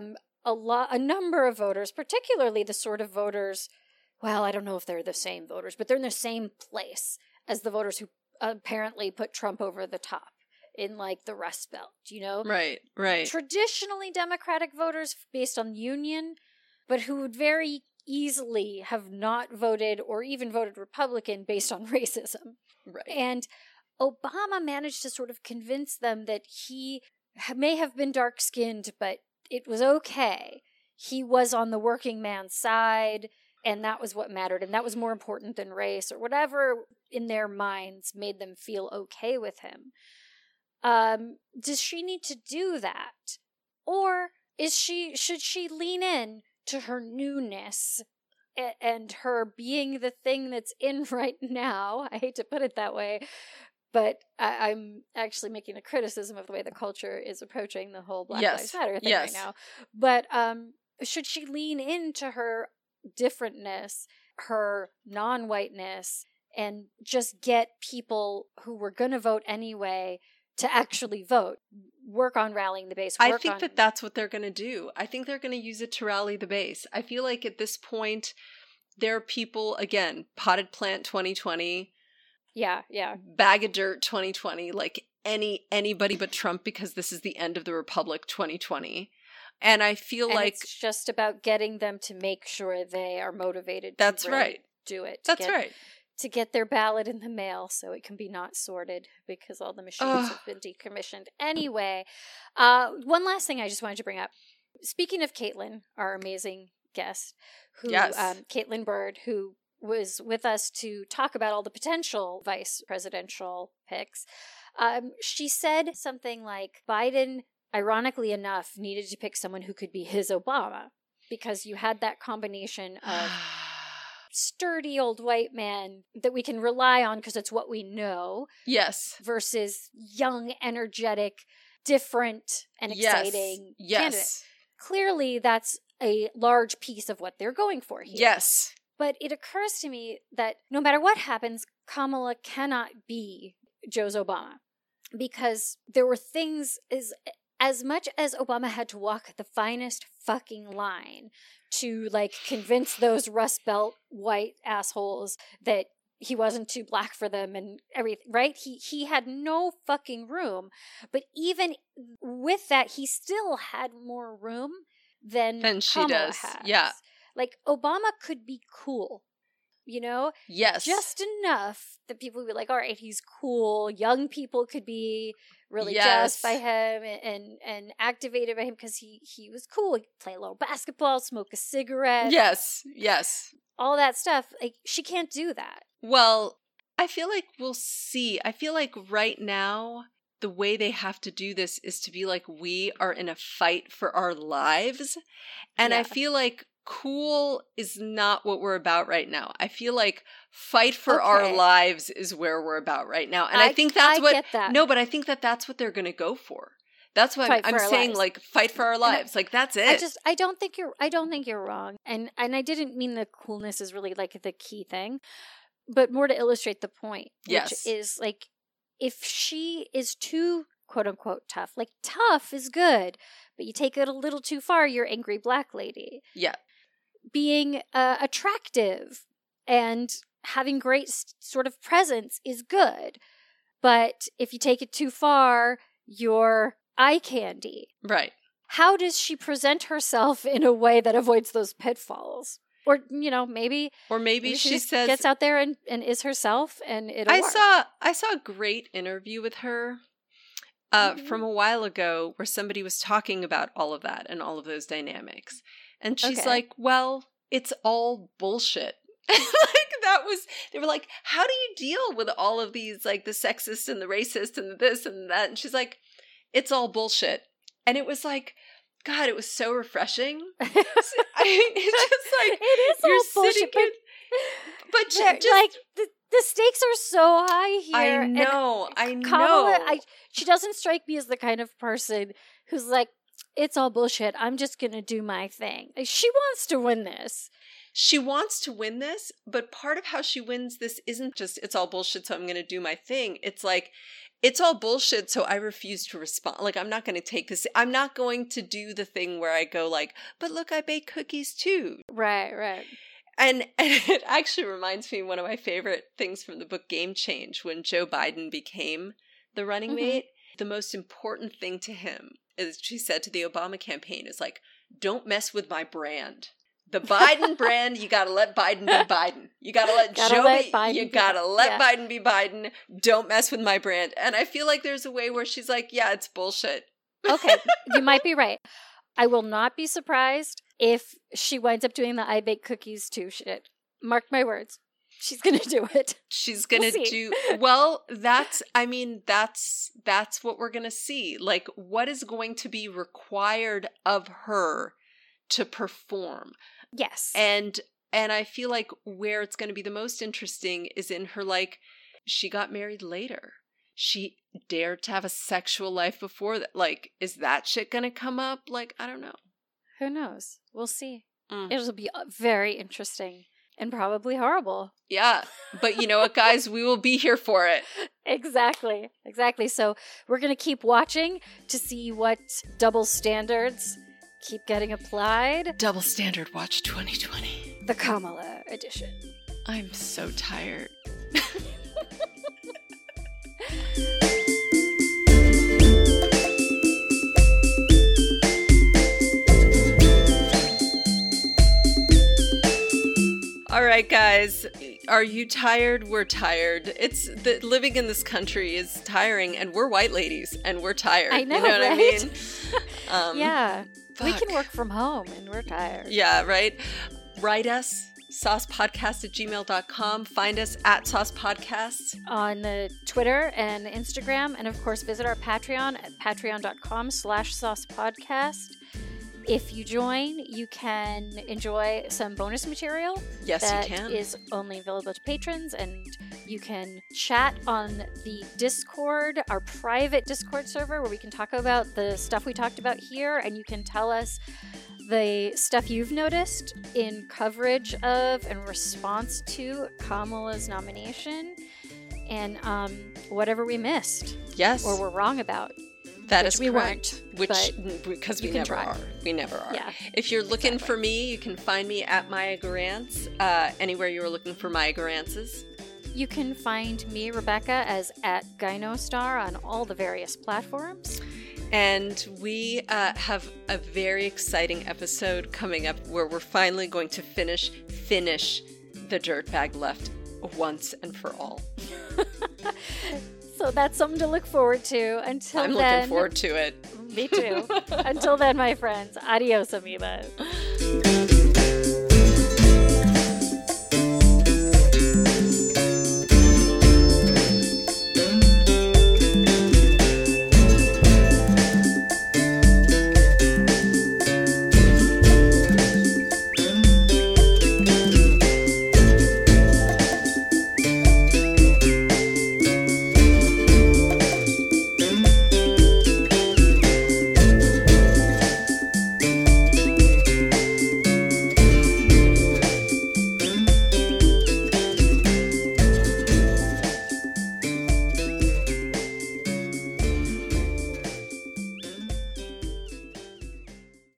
Speaker 1: a number of voters, particularly the sort of voters, well, I don't know if they're the same voters, but they're in the same place as the voters who apparently put Trump over the top in the Rust Belt,
Speaker 2: Right.
Speaker 1: Traditionally Democratic voters based on union, but who would very easily have not voted or even voted Republican based on racism.
Speaker 2: Right.
Speaker 1: And Obama managed to sort of convince them that he may have been dark-skinned, but it was okay. He was on the working man's side. And that was what mattered. And that was more important than race or whatever in their minds made them feel okay with him. Does she need to do that? Or should she lean in to her newness and her being the thing that's in right now? I hate to put it that way, but I'm actually making a criticism of the way the culture is approaching the whole Black Lives Matter thing right now. But should she lean into her differentness, her non-whiteness, and just get people who were going to vote anyway to actually vote? Work on rallying the base.
Speaker 2: I think that that's what they're going to do. I think they're going to use it to rally the base. I feel like at this point, there are people, again, potted plant 2020.
Speaker 1: Yeah.
Speaker 2: Bag of dirt 2020, like anybody but Trump, because this is the end of the Republic 2020. And I feel like
Speaker 1: it's just about getting them to make sure they are motivated to do it.
Speaker 2: That's right.
Speaker 1: To get their ballot in the mail so it can be not sorted because all the machines have been decommissioned. Anyway, one last thing I just wanted to bring up. Speaking of Caitlin, our amazing guest, Caitlin Bird, who was with us to talk about all the potential vice presidential picks, she said something like Biden, ironically enough, needed to pick someone who could be his Obama because you had that combination of sturdy old white man that we can rely on because it's what we know.
Speaker 2: Yes.
Speaker 1: Versus young, energetic, different, and exciting candidate. Clearly, that's a large piece of what they're going for here.
Speaker 2: Yes.
Speaker 1: But it occurs to me that no matter what happens, Kamala cannot be Joe's Obama because there were things as much as Obama had to walk the finest fucking line to convince those Rust Belt white assholes that he wasn't too black for them and everything, right? He had no fucking room. But even with that, he still had more room than she Kamala does. Has.
Speaker 2: Yeah.
Speaker 1: Obama could be cool,
Speaker 2: Yes.
Speaker 1: Just enough that people would be like, all right, he's cool. Young people could be really jazzed by him and activated by him because he was cool. He'd play a little basketball, smoke a cigarette.
Speaker 2: Yes.
Speaker 1: All that stuff. She can't do that.
Speaker 2: Well, I feel like we'll see. I feel like right now, the way they have to do this is to be like, we are in a fight for our lives. And I feel like cool is not what we're about right now. I feel like fight for our lives is where we're about right now. And I think that's what, no, but I think that's what they're going to go for. That's why I'm saying lives. Fight for our lives. That's it.
Speaker 1: I don't think you're wrong. And I didn't mean the coolness is really the key thing, but more to illustrate the point, which is if she is too quote unquote tough, tough is good, but you take it a little too far, you're angry black lady.
Speaker 2: Yeah.
Speaker 1: Being attractive and having great sort of presence is good. But if you take it too far, you're eye candy.
Speaker 2: Right.
Speaker 1: How does she present herself in a way that avoids those pitfalls? Or, maybe
Speaker 2: she says,
Speaker 1: gets out there and is herself and it'll work.
Speaker 2: I saw a great interview with her from a while ago where somebody was talking about all of that and all of those dynamics. And she's like, well, it's all bullshit. They were like, how do you deal with all of these, the sexist and the racist and the this and that? And she's like, it's all bullshit. And it was God, it was so refreshing. It's just
Speaker 1: it is all bullshit. But just the stakes are so high here.
Speaker 2: I know.
Speaker 1: Kamala, she doesn't strike me as the kind of person who's it's all bullshit. I'm just going to do my thing. She wants to win this.
Speaker 2: She wants to win this, but part of how she wins this isn't just, it's all bullshit, so I'm going to do my thing. It's it's all bullshit, so I refuse to respond. I'm not going to take this. I'm not going to do the thing where I go but look, I bake cookies too.
Speaker 1: Right.
Speaker 2: And it actually reminds me of one of my favorite things from the book Game Change, when Joe Biden became the running mate. The most important thing to him, as she said to the Obama campaign, is don't mess with my brand. The Biden brand, you got to let Biden be Biden. You got to let Joe be Biden. You got to let Biden be Biden. Don't mess with my brand. And I feel like there's a way where she's yeah, it's bullshit.
Speaker 1: Okay, you might be right. I will not be surprised if she winds up doing the I bake cookies too shit. Mark my words. She's going to do it.
Speaker 2: She's going to do, well, that's what we're going to see. Like, what is going to be required of her to perform?
Speaker 1: Yes.
Speaker 2: And I feel like where it's going to be the most interesting is in her, like, she got married later. She dared to have a sexual life before that. Like, is that shit going to come up? Like, I don't know.
Speaker 1: Who knows? We'll see. It'll be very interesting. And probably horrible.
Speaker 2: Yeah. But you know what, guys? We will be here for it.
Speaker 1: Exactly. So we're going to keep watching to see what double standards keep getting applied.
Speaker 2: Double Standard Watch 2020.
Speaker 1: The Kamala edition.
Speaker 2: I'm so tired. All right, guys, are you tired? We're tired. Living in this country is tiring, and we're white ladies, and we're tired.
Speaker 1: I know,
Speaker 2: you know what
Speaker 1: right?
Speaker 2: I mean?
Speaker 1: Yeah.
Speaker 2: Fuck.
Speaker 1: We can work from home, and we're tired.
Speaker 2: Yeah, right? Write us, saucepodcast@gmail.com. Find us at Sauce Podcasts.
Speaker 1: On the Twitter and Instagram, and of course, visit our Patreon at patreon.com/saucepodcast. If you join, you can enjoy some bonus material.
Speaker 2: Yes, you can.
Speaker 1: That is only available to patrons, and you can chat on the Discord, our private Discord server, where we can talk about the stuff we talked about here, and you can tell us the stuff you've noticed in coverage of and response to Kamala's nomination, and whatever we missed.
Speaker 2: Yes.
Speaker 1: Or were wrong about.
Speaker 2: That is
Speaker 1: we
Speaker 2: correct.
Speaker 1: weren't.
Speaker 2: Because we never are. We never are.
Speaker 1: Yeah.
Speaker 2: If you're looking for me, you can find me at Maya Garance, anywhere you are looking for Maya Garances.
Speaker 1: You can find me, Rebecca, as at Gynostar on all the various platforms.
Speaker 2: And we have a very exciting episode coming up where we're finally going to finish the Dirtbag Left once and for all.
Speaker 1: So that's something to look forward to. Until
Speaker 2: I'm
Speaker 1: then,
Speaker 2: looking forward to it.
Speaker 1: Me too. Until then, my friends, adios, amoebas.